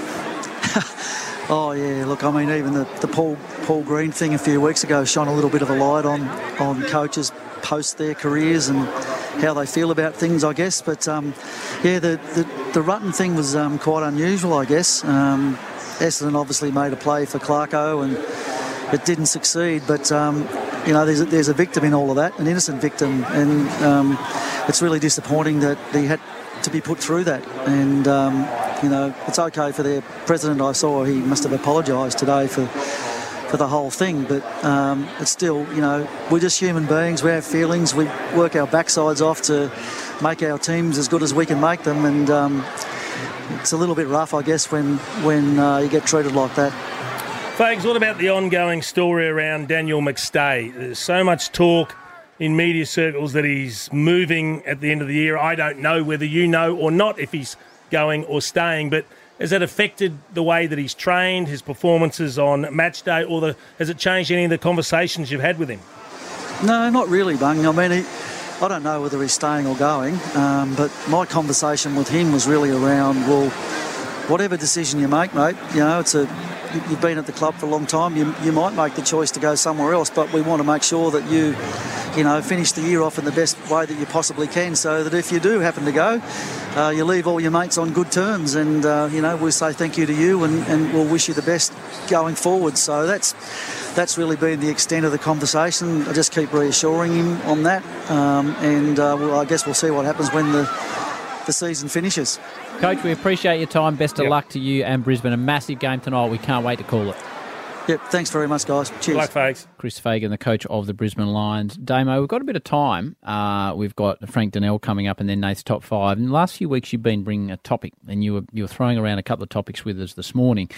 Oh yeah, look, I mean, even the, the Paul Paul Green thing a few weeks ago shone a little bit of a light on on coaches post their careers and how they feel about things, I guess. But um, yeah, the, the the Rutten thing was um, quite unusual, I guess. Um, Essendon obviously made a play for Clarko and it didn't succeed, but um, you know, there's a, there's a victim in all of that, an innocent victim, and um, it's really disappointing that he had to be put through that. And um, you know, it's okay for their president. I saw he must have apologised today for for the whole thing, but um, it's still, you know, we're just human beings. We have feelings. We work our backsides off to make our teams as good as we can make them, and um, it's a little bit rough, I guess, when when uh, you get treated like that. Fags, what about the ongoing story around Daniel McStay? There's so much talk in media circles that he's moving at the end of the year. I don't know whether you know or not if he's going or staying, but has that affected the way that he's trained, his performances on match day, or the, has it changed any of the conversations you've had with him? No, not really, Bung. I mean, he, I don't know whether he's staying or going, um, but my conversation with him was really around, well, whatever decision you make, mate, you know, it's a you've been at the club for a long time, you, you might make the choice to go somewhere else, but we want to make sure that you, you know, finish the year off in the best way that you possibly can, so that if you do happen to go, uh, you leave all your mates on good terms, and, uh, you know, we'll say thank you to you, and, and we'll wish you the best going forward. So that's that's really been the extent of the conversation. I just keep reassuring him on that, um, and uh, well, I guess we'll see what happens when the, the season finishes. Coach, we appreciate your time. Best of yep. luck to you and Brisbane. A massive game tonight. We can't wait to call it. Yep, thanks very much, guys. Cheers. Black Fags. Chris Fagan, the coach of the Brisbane Lions. Damo, we've got a bit of time. Uh, we've got Frank Donnell coming up and then Nate's Top Five. In the last few weeks, you've been bringing a topic, and you were, you were throwing around a couple of topics with us this morning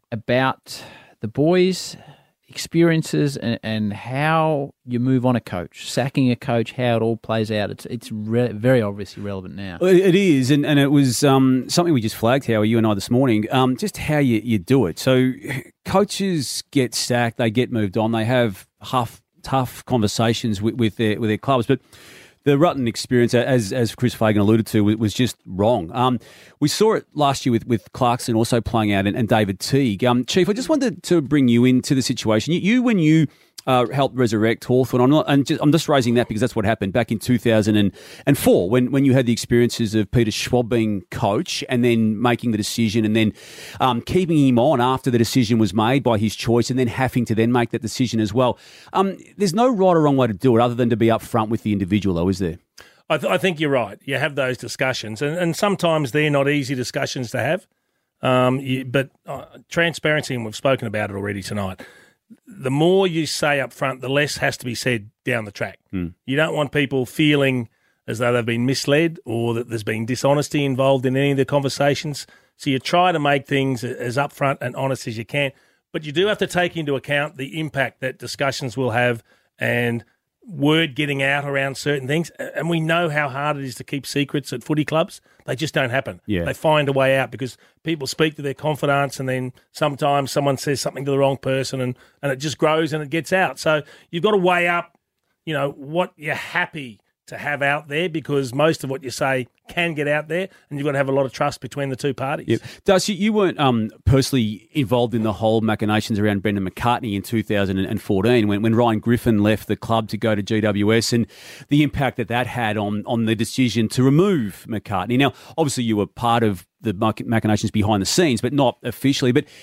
about the boys' experiences and, and how you move on a coach, sacking a coach, how it all plays out. It's it's re- very obviously relevant now. It is, and, and it was um, something we just flagged, Howie, you and I this morning, um, just how you, you do it. So coaches get sacked, they get moved on, they have tough, tough conversations with, with, their, with their clubs, but the Rutten experience, as as Chris Fagan alluded to, was just wrong. Um, we saw it last year with, with Clarkson also playing out and, and David Teague. Um, Chief, I just wanted to bring you into the situation. You, you when you uh, helped resurrect Hawthorn. I'm not, and just, I'm just raising that because that's what happened back in two thousand four when, when you had the experiences of Peter Schwab being coach and then making the decision and then um, keeping him on after the decision was made by his choice and then having to then make that decision as well. Um, there's no right or wrong way to do it other than to be upfront with the individual, though, is there? I, th- I think you're right. You have those discussions, and, and sometimes they're not easy discussions to have. Um, you, but uh, transparency, and we've spoken about it already tonight, the more you say up front, the less has to be said down the track. Mm. You don't want people feeling as though they've been misled or that there's been dishonesty involved in any of the conversations. So you try to make things as upfront and honest as you can. But you do have to take into account the impact that discussions will have and word getting out around certain things. And we know how hard it is to keep secrets at footy clubs. They just don't happen. Yeah. They find a way out because people speak to their confidants and then sometimes someone says something to the wrong person and, and it just grows and it gets out. So you've got to weigh up, you know, what you're happy to have out there because most of what you say can get out there and you've got to have a lot of trust between the two parties. Yep. Darcy, you weren't um, personally involved in the whole machinations around Brendan McCartney in two thousand fourteen when, when Ryan Griffin left the club to go to G W S and the impact that that had on, on the decision to remove McCartney. Now, obviously you were part of the machinations behind the scenes, but not officially. But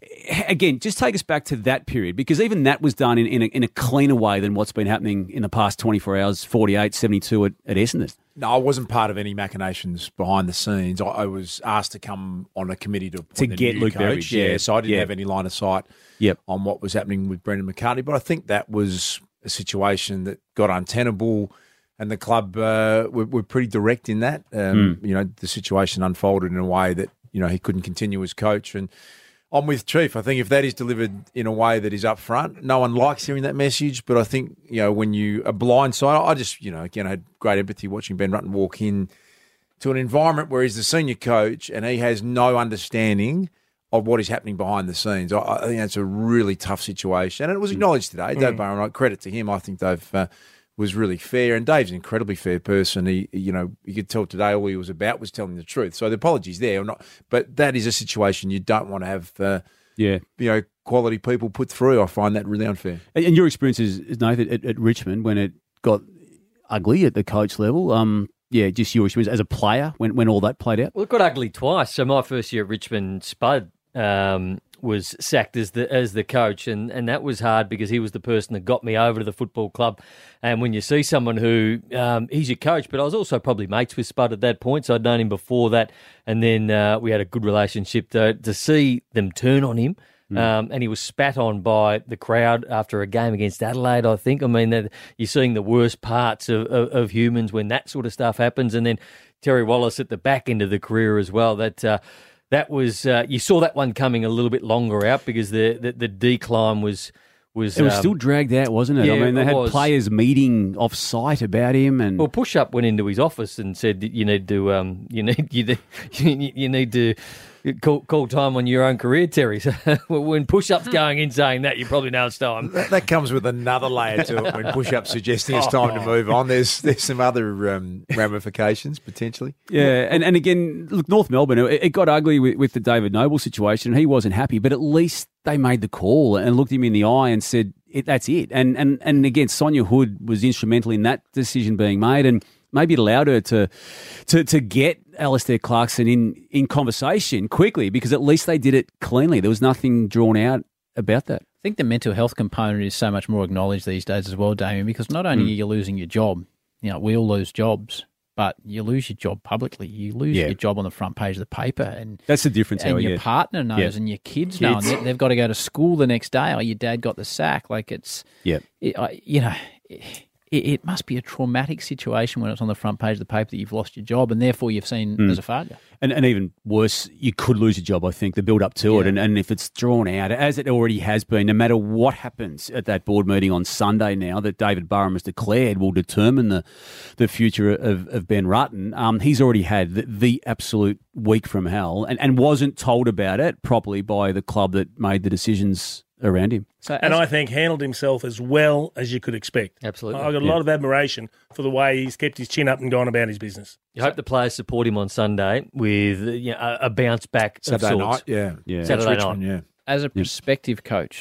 again, just take us back to that period because even that was done in, in, a, in a cleaner way than what's been happening in the past twenty-four hours, forty-eight, seventy-two at, at Essendon. No, I wasn't part of any machinations behind the scenes. I, I was asked to come on a committee to, to get new Luke coach. Beveridge. Yeah, Yeah, so I didn't yeah. have any line of sight yep. on what was happening with Brendan McCartney. But I think that was a situation that got untenable, and the club uh, were, were pretty direct in that. Um, Mm. You know, the situation unfolded in a way that you know he couldn't continue as coach and. I'm with Chief. I think if that is delivered in a way that is upfront, no one likes hearing that message. But I think, you know, when you are blindsided, I just, you know, again, I had great empathy watching Ben Rutten walk in to an environment where he's the senior coach and he has no understanding of what is happening behind the scenes. I, I think that's a really tough situation. And it was acknowledged today. Mm. Dave Barham, credit to him. I think Dave uh, was really fair. And Dave's an incredibly fair person. He, you know, you could tell today all he was about was telling the truth. So the apologies there. Or not, but that is a situation you don't want to have, uh, yeah, you know, quality people put through. I find that really unfair. And, and your experiences, Nathan, at, at Richmond when it got ugly at the coach level, um, yeah, just your experience as a player when, when all that played out? Well, it got ugly twice. So my first year at Richmond, Spud um, was sacked as the as the coach, and, and that was hard because he was the person that got me over to the football club. And when you see someone who, um, he's your coach, but I was also probably mates with Spud at that point, so I'd known him before that, and then uh, we had a good relationship. To, to see them turn on him, Mm. um, and he was spat on by the crowd after a game against Adelaide, I think. I mean, that you're seeing the worst parts of, of, of humans when that sort of stuff happens. And then Terry Wallace at the back end of the career as well. That uh, that was uh, you saw that one coming a little bit longer out because the the, the decline was was it was um, still dragged out, wasn't it? Yeah, I mean, they it had was. players meeting off site about him, and well, Push Up went into his office and said, "You need to, um, you need you, need- you need to call, call time on your own career, Terry." So when Push Up's going in saying that, you probably know it's time. That, that comes with another layer to it when Push Up's suggesting it's time to move on. There's there's some other um, ramifications potentially. yeah, and, and again, look, North Melbourne, it, it got ugly with, with the David Noble situation. He wasn't happy, but at least they made the call and looked him in the eye and said, it, that's it. And, and and again, Sonia Hood was instrumental in that decision being made, and maybe it allowed her to to to get Alistair Clarkson in, in conversation quickly because at least they did it cleanly. There was nothing drawn out about that. I think the mental health component is so much more acknowledged these days as well, Damien, because not only Mm. are you losing your job, you know, we all lose jobs, but you lose your job publicly. You lose Yeah. your job on the front page of the paper. And That's the difference, And Harry, your yeah. partner knows Yeah. and your kids, know. And Kids. they- they've got to go to school the next day. Or your dad got the sack. Like it's, Yeah. it, I, you know, it, it must be a traumatic situation when it's on the front page of the paper that you've lost your job and therefore you've seen Mm. as a failure. And, and even worse, you could lose your job, I think, the build up to it. Yeah. And, and if it's drawn out, as it already has been, no matter what happens at that board meeting on Sunday now that David Burham has declared will determine the the future of, of Ben Rutten, um, he's already had the, the absolute week from hell and, and wasn't told about it properly by the club that made the decisions around him. So and I think handled himself as well as you could expect. Absolutely. I've got a Yeah. lot of admiration for the way he's kept his chin up and gone about his business. You hope the players support him on Sunday with you know, a, a bounce back Saturday of sorts. night, yeah. Yeah. Saturday Richmond, night. yeah. As a prospective coach,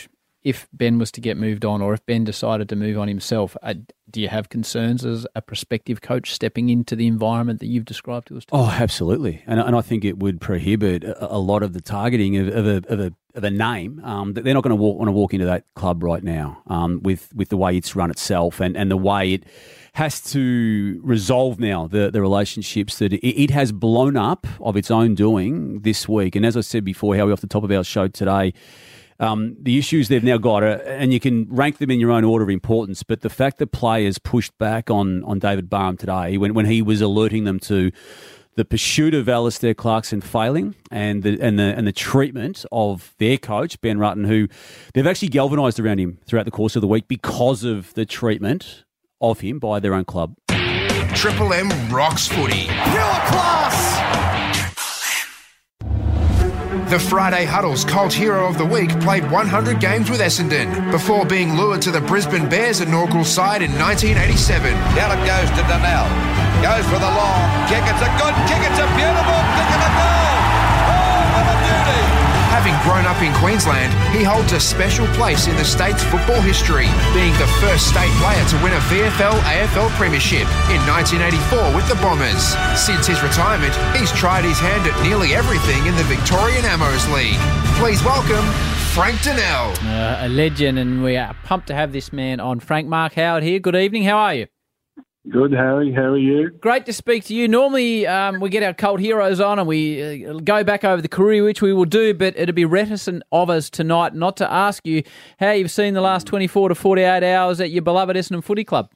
if Ben was to get moved on, or if Ben decided to move on himself, uh, do you have concerns as a prospective coach stepping into the environment that you've described to us today? Oh, absolutely. And, and I think it would prohibit a, a lot of the targeting of, of, a, of, a, of a name. Um, that they're not going to walk, want to walk into that club right now um, with, with the way it's run itself and, and the way it has to resolve now the, the relationships that it, it has blown up of its own doing this week. And as I said before, Howie, off the top of our show today, um, the issues they've now got, are, and you can rank them in your own order of importance, but the fact that players pushed back on, on David Barham today when, when he was alerting them to the pursuit of Alistair Clarkson failing and the and the and the treatment of their coach, Ben Rutten, who they've actually galvanised around him throughout the course of the week because of the treatment of him by their own club. Triple M rocks footy. Pure class! The Friday Huddle's cult hero of the week played one hundred games with Essendon before being lured to the Brisbane Bears inaugural side in nineteen eighty-seven. Down it goes to Donnell. Goes for the long kick. It's a good kick. It's a beautiful kick and a goal. Oh, what a beauty. Having grown up in Queensland, he holds a special place in the state's football history, being the first state player to win a V F L A F L premiership in nineteen eighty-four with the Bombers. Since his retirement, he's tried his hand at nearly everything in the Victorian Amos League. Please welcome Frank Donnell. Uh, a legend, and we are pumped to have this man on. Frank Mark Howard here. Good evening. How are you? Good, Harry. How are you? Great to speak to you. Normally, um, we get our cult heroes on and we uh, go back over the career, which we will do, but it'd be reticent of us tonight not to ask you how you've seen the last twenty-four to forty-eight hours at your beloved Essendon Footy Club.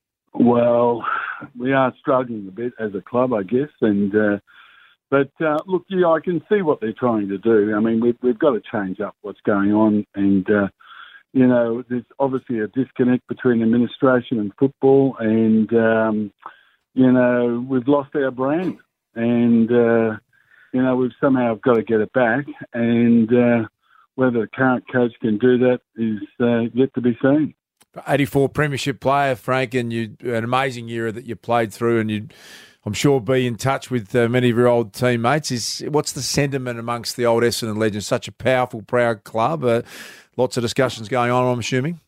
Well, we are struggling a bit as a club, I guess, and uh, but uh, look, yeah, I can see what they're trying to do. I mean, we've, we've got to change up what's going on, and uh, you know, there's obviously a disconnect between administration and football, and, um, you know, we've lost our brand. And, uh, you know, we've somehow got to get it back. And uh, whether the current coach can do that is uh, yet to be seen. eighty-four premiership player, Frank, and you an amazing era that you played through, and you'd, I'm sure, be in touch with uh, many of your old teammates. Is what's the sentiment amongst the old Essendon legends? Such a powerful, proud club. Uh, Lots of discussions going on, I'm assuming?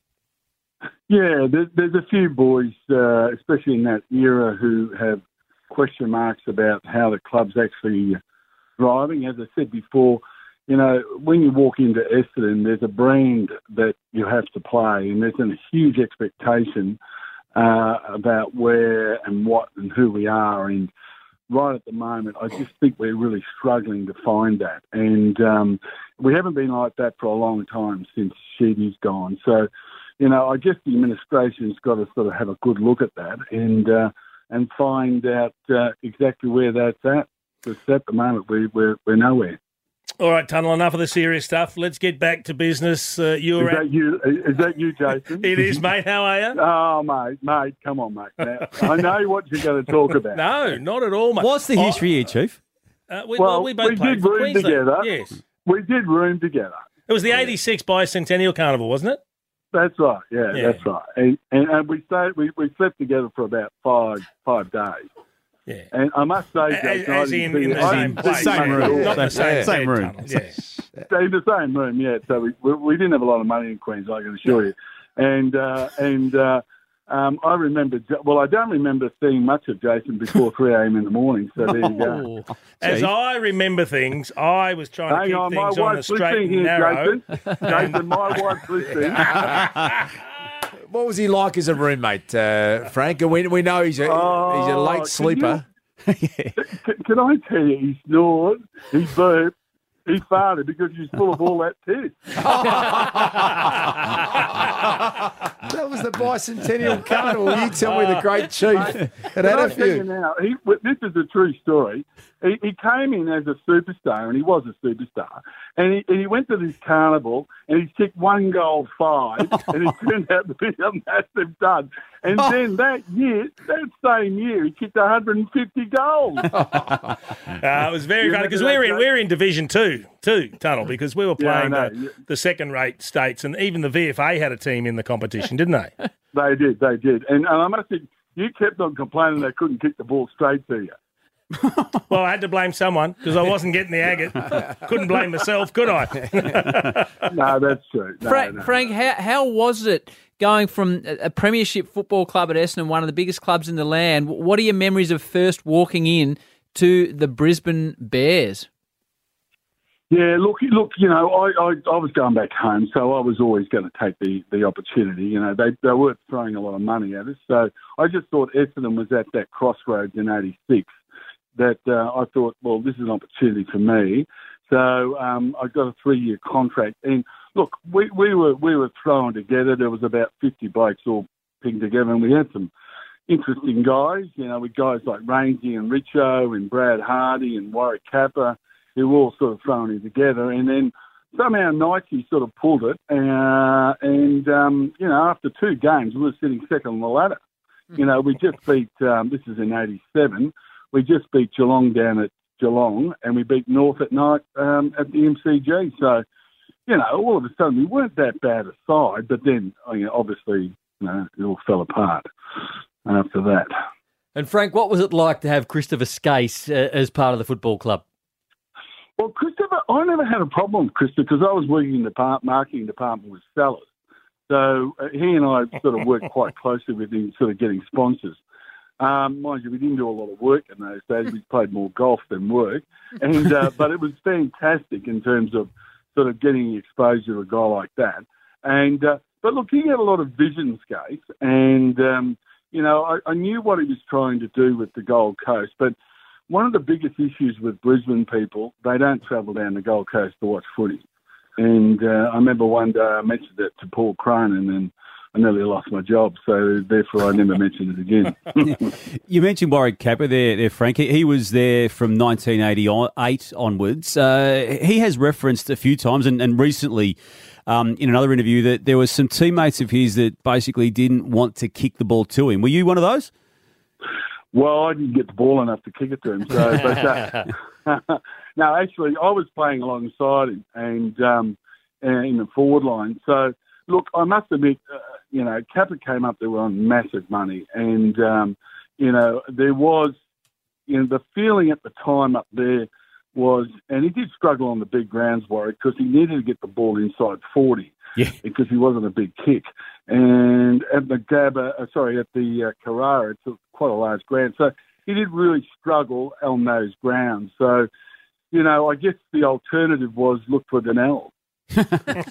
Yeah, there's, there's a few boys, uh, especially in that era, who have question marks about how the club's actually driving. As I said before, you know, when you walk into Essendon, there's a brand that you have to play, and there's a huge expectation uh, about where and what and who we are. And right at the moment, I just think we're really struggling to find that. And um, we haven't been like that for a long time since Sheedy's gone. So, you know, I guess the administration's got to sort of have a good look at that and uh, and find out uh, exactly where that's at. Because at the moment, we, we're, we're nowhere. All right, Tunnel, enough of the serious stuff. Let's get back to business. Uh, you're is, at... that you, is that you, Jason? It is, mate. How are you? Oh, mate, mate, come on, mate. Now, I know what you're going to talk about. No, not at all, mate. What's the history here, Chief? Uh, we, well, well, we both we played did for room Queensland. together. Yes. We did room together. It was the eighty-six Bicentennial Carnival, wasn't it? That's right, yeah, Yeah. that's right. And, and, and we stayed, we, we slept together for about five five days. Yeah. And I must say, As- Jason, as I in- didn't see in it. the I same didn't see place. it Same at room. all. Not the same Same bed, room. Tunnel, yes. In the same room, yeah. So we, we we didn't have a lot of money in Queensland, I can assure you. And uh, and uh, um, I remember, well, I don't remember seeing much of Jason before three a.m. in the morning. So there you go. As I remember things, I was trying to Hang keep on, my things on a wife's straight listening and here, narrow. Jason. Jason, my wife's listening. What was he like as a roommate, uh, Frank? And we we know he's a Oh, he's a late can sleeper. Can, can I tell you, he snored, he burped, he farted because he's full of all that piss. That was the Bicentennial Carnival. You tell me the great chief. It had Can I a tell you few. now, he, this is a true story. He, he came in as a superstar, and he was a superstar. And he, and he went to this carnival, and he kicked one goal five, and he turned out to be a massive dud. And Oh. then that year, that same year, he kicked one hundred fifty goals. Uh, it was very You funny because remember we're that, in Jake? we're in Division Two, two Tunnel, because we were Yeah, I playing know. the, the second-rate states, and even the V F A had a team in the competition, didn't they? They did, they did. And, and I must say, you kept on complaining they couldn't kick the ball straight to you. Well, I had to blame someone because I wasn't getting the agate. Couldn't blame myself, could I? No, that's true. No, Frank, no. Frank how, how was it going from a a premiership football club at Essendon, one of the biggest clubs in the land? What are your memories of first walking in to the Brisbane Bears? Yeah, look, look. You know, I, I, I was going back home, so I was always going to take the, the opportunity. You know, they they weren't throwing a lot of money at us, so I just thought Essendon was at that crossroads in eighty-six. That uh, I thought, well, this is an opportunity for me. So um, I got a three-year contract, and look, we, we were we were thrown together. There was about fifty blokes all pinned together, and we had some interesting guys. You know, with guys like Rangy and Richo and Brad Hardy and Warwick Kappa, who were all sort of thrown in together, and then somehow Nike sort of pulled it, uh, and um, you know, after two games, we were sitting second on the ladder. You know, we just beat. Um, this is in eighty-seven. We just beat Geelong down at Geelong, and we beat North at night um, at the M C G. So, you know, all of a sudden we weren't that bad a side, but then, you know, obviously, you know, it all fell apart after that. And Frank, what was it like to have Christopher Skase uh, as part of the football club? Well, Christopher, I never had a problem with Christopher because I was working in the part, marketing department with Sellers. So uh, he and I sort of worked quite closely with him, sort of getting sponsors. Um, mind you, we didn't do a lot of work in those days. We played more golf than work, and uh, but it was fantastic in terms of sort of getting exposure to a guy like that. And uh, but look, he had a lot of vision, Skase, and um, you know, I, I knew what he was trying to do with the Gold Coast. But one of the biggest issues with Brisbane people, they don't travel down the Gold Coast to watch footy. And uh, I remember one day I mentioned it to Paul Cronin, and I nearly lost my job, so therefore I never mentioned it again. You mentioned Warwick Kappa there, there Frank. He, he was there from nineteen eighty-eight onwards. Uh, he has referenced a few times and, and recently um, in another interview that there were some teammates of his that basically didn't want to kick the ball to him. Were you one of those? Well, I didn't get the ball enough to kick it to him. So, but, uh, no, actually, I was playing alongside him and um, in the forward line. So, look, I must admit, uh, you know, Kappa came up there on massive money, and um, you know, there was, you know, the feeling at the time up there was, and he did struggle on the big grounds, Warwick, because he needed to get the ball inside forty, yeah, because he wasn't a big kick. And at the Gabba, uh, sorry, at the uh, Carrara, it's quite a large ground, so he did really struggle on those grounds. So, you know, I guess the alternative was look for Donnell. our,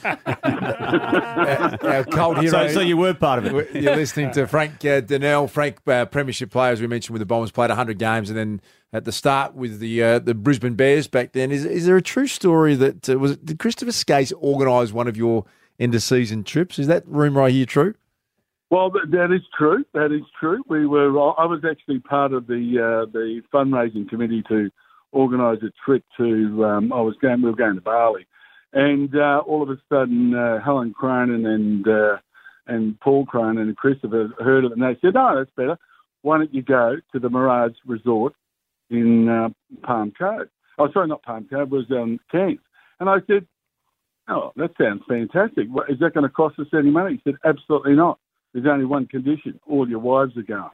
our cold hero. So, so you were part of it. You're listening to Frank uh, Donnell. Frank, uh, premiership player, as we mentioned, with the Bombers, played one hundred games, and then at the start with the uh, the Brisbane Bears back then. Is is there a true story that uh, was did Christopher Skase organise one of your end of season trips? Is that rumour I hear true? Well, that is true. That is true. We were. I was actually part of the uh, the fundraising committee to organise a trip to. Um, I was going. We were going to Bali. And uh, all of a sudden, uh, Helen Cronin and uh, and Paul Cronin and Christopher heard it, and they said, "No, that's better. Why don't you go to the Mirage Resort in uh, Palm Cove?" Oh, sorry, not Palm Cove. It was um, Cairns. And I said, "Oh, that sounds fantastic. Is that going to cost us any money?" He said, "Absolutely not. There's only one condition: all your wives are going."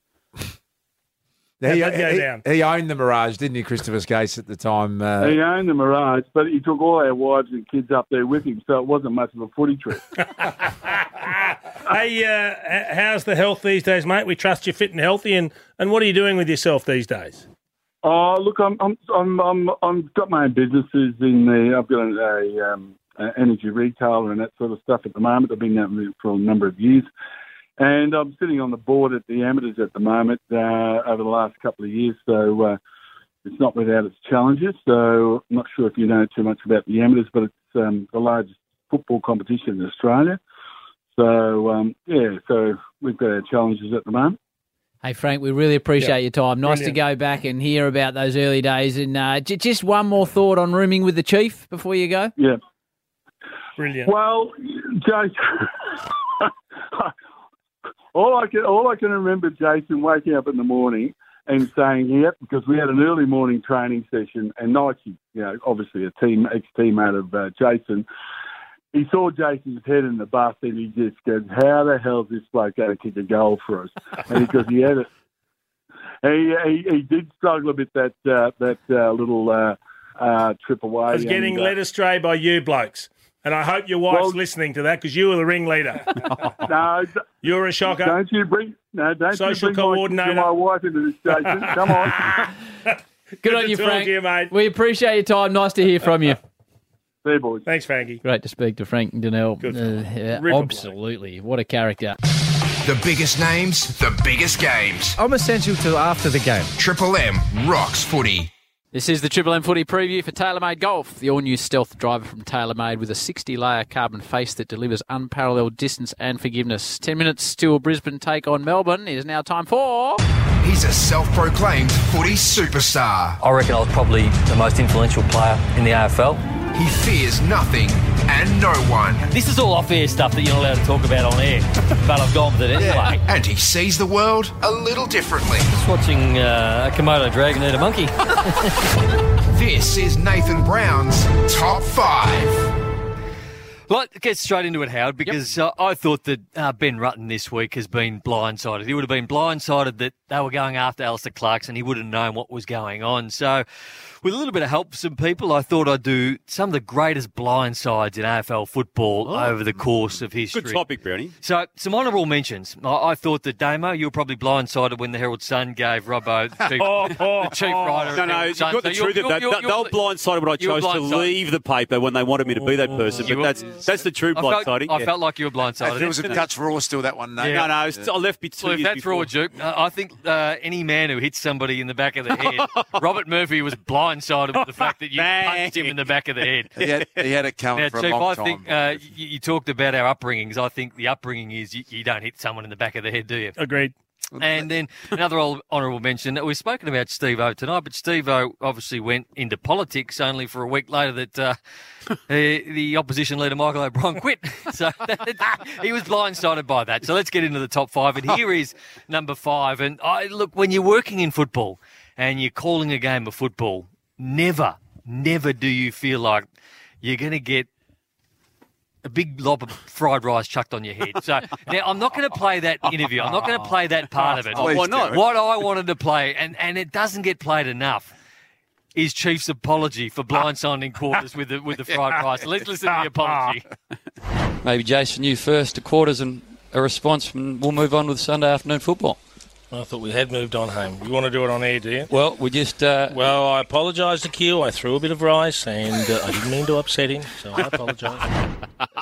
He, How'd that go he, down? he owned the Mirage, didn't he, Christopher Skase, at the time? Uh, He owned the Mirage, but he took all our wives and kids up there with him, so it wasn't much of a footy trip. Hey, uh, h- how's the health these days, mate? We trust you're fit and healthy, and, and what are you doing with yourself these days? Oh, look, I'm I'm I'm I'm I've got my own businesses in the. I've got a, um, a energy retailer and that sort of stuff at the moment. I've been doing it for a number of years. And I'm sitting on the board at the Amateurs at the moment uh, over the last couple of years, so uh, it's not without its challenges. So I'm not sure if you know too much about the Amateurs, but it's um, the largest football competition in Australia. So, um, yeah, so we've got our challenges at the moment. Hey, Frank, we really appreciate Yep. your time. Nice Brilliant. to go back and hear about those early days. And uh, j- just one more thought on rooming with the Chief before you go. Yeah. Brilliant. Well, Jason, all I can all I can remember, Jason, waking up in the morning and saying, "Yep," because we had an early morning training session, and Nike, you know, obviously a team ex teammate of uh, Jason, he saw Jason's head in the bus, and he just goes, "How the hell is this bloke going to kick a goal for us?" And because he had it. he, he he did struggle a bit that uh, that uh, little uh, uh, trip away. I was getting and, uh, led astray by you blokes. And I hope your wife's Well- listening to that because you were the ringleader. No, you were a shocker. Don't you bring no, don't Social you bring coordinator. My, my wife into this station. Come on. Good on to you, talk Frank. to you, mate. We appreciate your time. Nice to hear from you. See you, boys. Thanks, Frankie. Great to speak to Frank Donnell. Good Uh, fella. yeah, Ripper absolutely. What a character. The biggest names, the biggest games. I'm essential to after the game. Triple M rocks footy. This is the Triple M Footy preview for TaylorMade Golf, the all-new stealth driver from TaylorMade with a sixty-layer carbon face that delivers unparalleled distance and forgiveness. Ten minutes to a Brisbane take on Melbourne. It is now time for... He's a self-proclaimed footy superstar. I reckon I was probably the most influential player in the A F L. He fears nothing and no one. This is all off-air stuff that you're not allowed to talk about on air, but I've gone with it anyway. And he sees the world a little differently. Just watching uh, a Komodo dragon eat a monkey. This is Nathan Brown's Top five. Let's get straight into it, Howard, because uh, I thought that uh, Ben Rutten this week has been blindsided. He would have been blindsided that they were going after Alistair Clarkson. He wouldn't have known what was going on. So with a little bit of help from some people, I thought I'd do some of the greatest blindsides in A F L football Oh. over the course of history. Good topic, Brownie. So some honourable mentions. I, I thought that, Damo, you were probably blindsided when the Herald Sun gave Robbo the chief, the chief writer. No, of no, Herald you've Sun. got the So truth. you're- They, you're- they, they'll you're- blindsided when I you were chose to blindsided. leave the paper when they wanted me to be that person. You But were- that's that's the true I felt, blindsiding. I yeah. felt like you were blindsided. There was a Dutch Raw still that one. No, Yeah. No, no, it's- I left me two Well, if years that's before. raw, Duke, uh, I think uh, any man who hits somebody in the back of the head, Robert Murphy was blindsided with the fact that you punched him in the back of the head. He had, he had it coming Now, for a Chief, long I time. think uh, you, you talked about our upbringings. I think the upbringing is you, you don't hit someone in the back of the head, do you? Agreed. And then another old honourable mention. We've spoken about Steve-O tonight, but Steve-O obviously went into politics only for a week later that uh, the, the opposition leader, Michael O'Brien, quit. So he was blindsided by that. So let's get into the top five. And here is number five. And I look, when you're working in football and you're calling a game of football, never, never do you feel like you're going to get a big lob of fried rice chucked on your head. So now I'm not going to play that interview. I'm not going to play that part of it. Oh, why not? What I wanted to play, and, and it doesn't get played enough, is Chief's apology for blindsiding quarters with the with the fried rice. Let's listen to the apology. Maybe Jason, you first to quarters and a response, and we'll move on with Sunday afternoon football. I thought we had moved on home. You want to do it on air, do you? Well, we just... Uh, well, I apologise to Q. I threw a bit of rice, and uh, I didn't mean to upset him, so I apologise.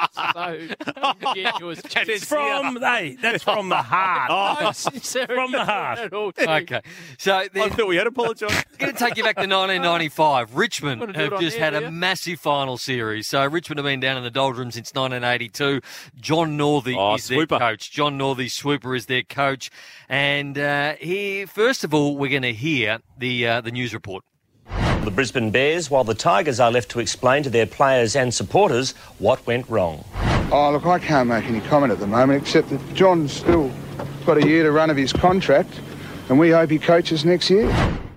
So ingenuous. It's from, hey, that's from the heart. Oh, from the heart. Okay. So then, I thought we had apologised. I'm going to take you back to nineteen ninety-five. Richmond Wanna do it have on just air, had a yeah? massive final series. So Richmond have been down in the doldrums since nineteen eighty-two. John Northey Oh, is Swooper. their coach. John Northey, Swooper, is their coach. And uh, here, first of all, we're going to hear the uh, the news report. The Brisbane Bears, while the Tigers are left to explain to their players and supporters what went wrong. Oh, look, I can't make any comment at the moment, except that John's still got a year to run of his contract, and we hope he coaches next year.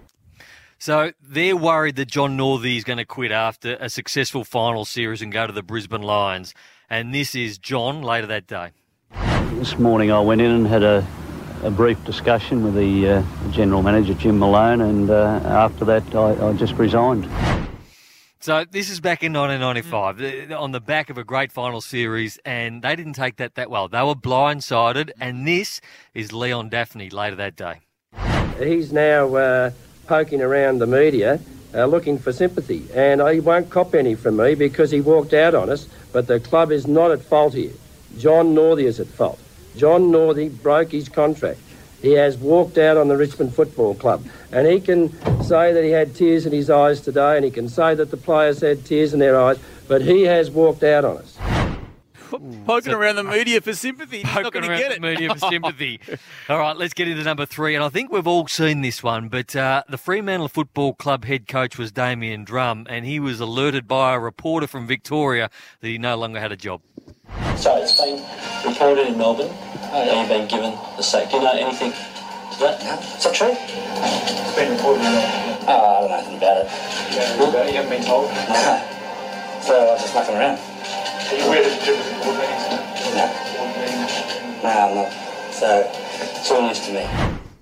So they're worried that John Northey is going to quit after a successful final series and go to the Brisbane Lions. And this is John later that day. This morning I went in and had a, a brief discussion with the uh, General Manager, Jim Malone, and uh, after that I, I just resigned. So this is back in nineteen ninety-five, the- on the back of a great final series, and they didn't take that that well. They were blindsided, and this is Leon Daphne later that day. He's now uh, poking around the media uh, looking for sympathy, and he won't cop any from me because he walked out on us, but the club is not at fault here. John Northey is at fault. John Northey broke his contract. He has walked out on the Richmond Football Club, and he can say that he had tears in his eyes today, and he can say that the players had tears in their eyes, but he has walked out on us. Poking around the media for sympathy. He's not going to Around get the it. media for sympathy. All right, let's get into number three. And I think we've all seen this one, but uh, the Fremantle Football Club head coach was Damien Drum, and he was alerted by a reporter from Victoria that he no longer had a job. So it's been reported in Melbourne that you've been given the sack. Do you know anything to that? No. Is that true? It's been reported in Melbourne. Oh, I don't know anything about it. You don't know about it? You haven't been told? No. So I was just mucking around. Are you aware there's a difference in board meetings? No. No, I'm not. So it's all news to me.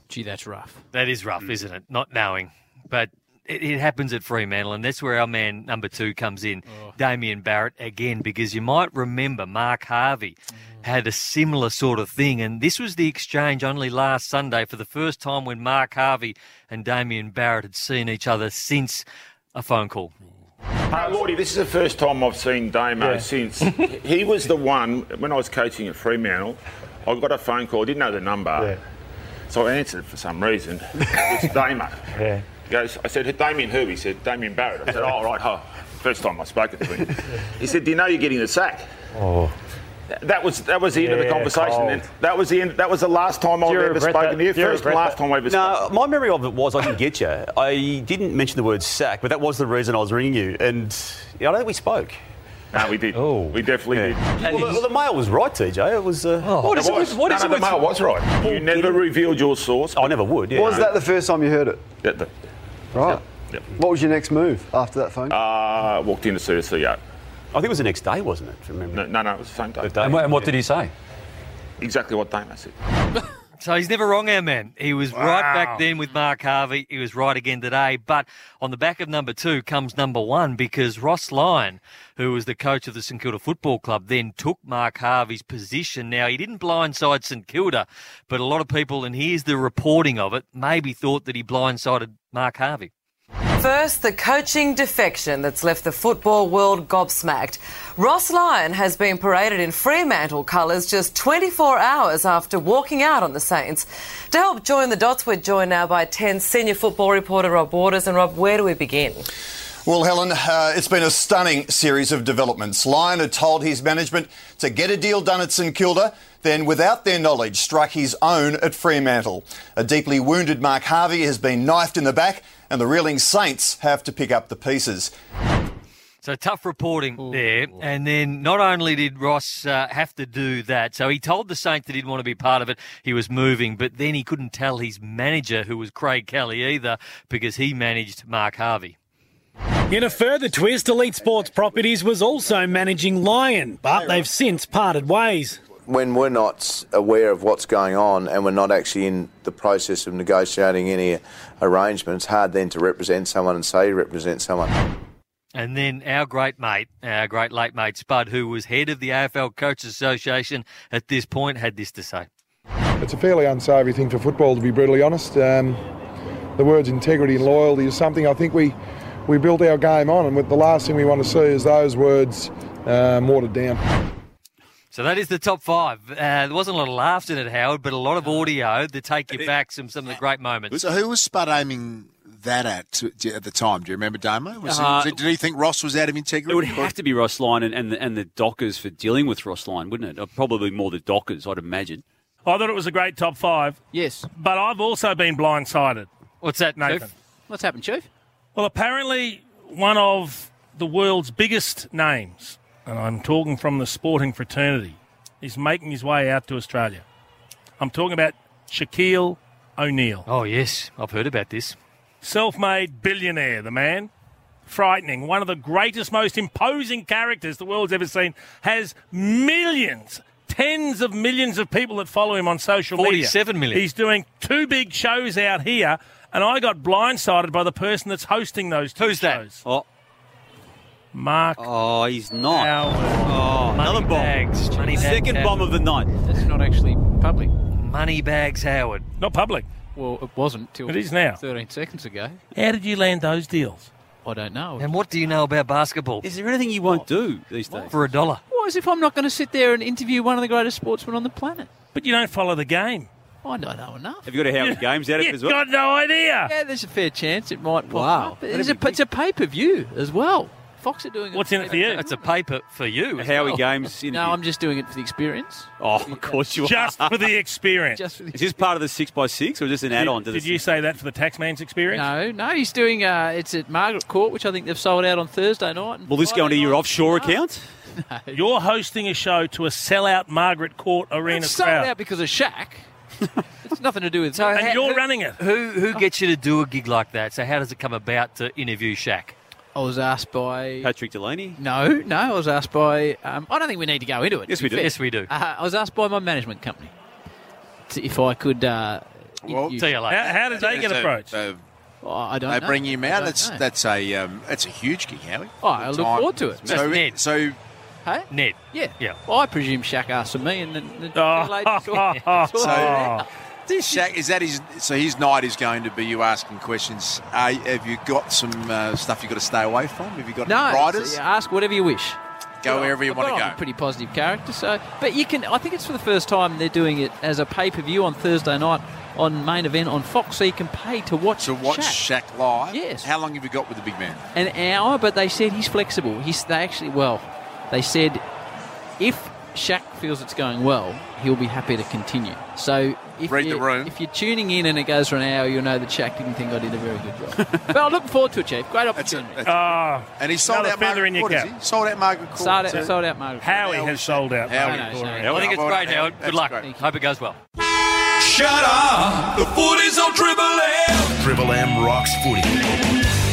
Gee, that's rough. That is rough, mm. isn't it? Not knowing. But it, it happens at Fremantle, and that's where our man number two comes in, oh. Damien Barrett, again, because you might remember Mark Harvey mm. had a similar sort of thing, and this was the exchange only last Sunday for the first time when Mark Harvey and Damien Barrett had seen each other since a phone call. Hey, Lordy, this is the first time I've seen Damo yeah. since. He was the one, when I was coaching at Fremantle, I got a phone call, I didn't know the number. Yeah. So I answered it for some reason. It's Damo. Yeah. He goes, I said, Damien who? He said, Damien Barrett. I said, oh, right, oh. First time I spoke to him. He said, do you know you're getting the sack? Oh. That was that was the end yeah, of the conversation. Then. That was the end. That was the last time I've ever spoken to you. First and last time I ever spoke. No, my memory of it was I didn't get you. I didn't mention the word sack, but that was the reason I was ringing you. And yeah, I don't think we spoke. No, we did. Oh. We definitely yeah. did. Well, well, the mail was right, T J. It was. Uh, oh, what is it? Was. What is no, no, it? The mail was right. You never revealed your source. I never would. Yeah. Was that the first time you heard it? Yeah, the, right. Yep. Yep. What was your next move after that phone? Uh, walked in to see the C E O. I think it was the next day, wasn't it? If you remember? No, no, no, it was the same day. The day. And, what, and what yeah. did he say? Exactly what Damo said. So he's never wrong, our man. He was wow. right back then with Mark Harvey. He was right again today. But on the back of number two comes number one, because Ross Lyon, who was the coach of the St Kilda Football Club, then took Mark Harvey's position. Now, he didn't blindside St Kilda, but a lot of people, and here's the reporting of it, maybe thought that he blindsided Mark Harvey. First, the coaching defection that's left the football world gobsmacked. Ross Lyon has been paraded in Fremantle colours just twenty-four hours after walking out on the Saints. To help join the dots, we're joined now by ten senior football reporter Rob Waters. And Rob, where do we begin? Well, Helen, uh, it's been a stunning series of developments. Lyon had told his management to get a deal done at St Kilda, then, without their knowledge, struck his own at Fremantle. A deeply wounded Mark Harvey has been knifed in the back, and the reeling Saints have to pick up the pieces. So tough reporting Ooh. there. And then not only did Ross uh, have to do that, so he told the Saints that he didn't want to be part of it. He was moving, but then he couldn't tell his manager, who was Craig Kelly, either, because he managed Mark Harvey. In a further twist, Elite Sports Properties was also managing Lyon, but they've since parted ways. When we're not aware of what's going on and we're not actually in the process of negotiating any arrangement, it's hard then to represent someone and say you represent someone. And then our great mate, our great late mate Spud, who was head of the A F L Coaches Association at this point, had this to say. It's a fairly unsavoury thing for football, to be brutally honest. Um, the words integrity and loyalty is something I think we, we built our game on, and the last thing we want to see is those words uh, watered down. So that is the top five. Uh, there wasn't a lot of laughs in it, Howard, but a lot of audio to take you back some some of the great moments. So who was Spud aiming that at to, at the time? Do you remember, Damo? Was uh, he, did he think Ross was out of integrity? It would have to be Ross Lyon and, and, the, and the Dockers for dealing with Ross Lyon, wouldn't it? Probably more the Dockers, I'd imagine. I thought it was a great top five. Yes. But I've also been blindsided. What's that, Nathan? Chief? What's happened, Chief? Well, apparently one of the world's biggest names, and I'm talking from the sporting fraternity, is making his way out to Australia. I'm talking about Shaquille O'Neal. Oh, yes. I've heard about this. Self-made billionaire, the man. Frightening. One of the greatest, most imposing characters the world's ever seen. Has millions, tens of millions of people that follow him on social media. forty-seven million. He's doing two big shows out here, and I got blindsided by the person that's hosting those two Who's shows. That? Oh. Mark. Oh, he's not. Howard. Oh, another bomb. Bags. Money Second bags, bomb Howard. of the night. That's not actually public. Money bags, Howard. Not public. Well, it wasn't till it is now. thirteen seconds ago. How did you land those deals? I don't know. And what do you know about basketball? Is there anything you won't do these days? For a dollar. Well, as if I'm not going to sit there and interview one of the greatest sportsmen on the planet. But you don't follow the game. I don't know enough. Have you got a Howard Games out of it as well? You've got no idea. Yeah, there's a fair chance it might pop Wow. up. It's a, it's a pay-per-view as well. Fox are doing it. What's in it for you? It's a paper for you. A Howie Games interview. No, I'm just doing it for the experience. Oh, of course you are. Just for the experience. Just for the Is this part of the six by six or just an did, add-on to the Did you say that for the taxman's experience? No, no, he's doing, uh, it's at Margaret Court, which I think they've sold out on Thursday night. Will this go into your offshore account? No. You're hosting a show to a sellout Margaret Court arena it's crowd. sold out because of Shaq. It's nothing to do with so And how, you're who, running it. Who who gets you to do a gig like that? So how does it come about to interview Shaq? I was asked by... Patrick Delaney? No, no, I was asked by... Um, I don't think we need to go into it. Yes, we do. Yes, we do. Uh, I was asked by my management company to, if I could uh, Well, see you later. How, how did they get So, approached? uh, Oh, I don't they know. bring him I out. don't That's know. that's a um, that's a huge gig, Howie. Oh, I look Time. forward to it. So, That's Ned. so Hey? Ned. Yeah. Yeah. Well, I presume Shaq asked for me, and then the Oh. two ladies sorted- sorted it out. Shaq, is that his? So his night is going to be you asking questions. Uh, have you got some uh, stuff you got to stay away from? Have you got No, any riders? so, yeah, ask whatever you wish. Go Well, wherever you well, want to I'm go. a pretty positive character, so but you can. I think it's for the first time they're doing it as a pay per view on Thursday night on main event on Fox, so you can pay to watch. To watch Shaq. Shaq live. Yes. How long have you got with the big man? An hour, but they said he's flexible. He's they actually well, they said if Shaq feels it's going well, he'll be happy to continue. So if Read you, the room. if you're tuning in and it goes for an hour, you'll know that Shaq didn't think I did a very good job. But I'm looking forward to it, Chief. Great opportunity. Ah, And he sold another out feather Margaret in your Court, is cap. he? Sold out Margaret Court. Sold out, too. sold out, Margaret. Howie has sold out. Howie. Margaret Court. No, no, Yeah, I think it's Well, great, well, Howard. that's Good luck. great. Hope it goes well. Shut up! The footy's on Triple M. Triple M rocks footy.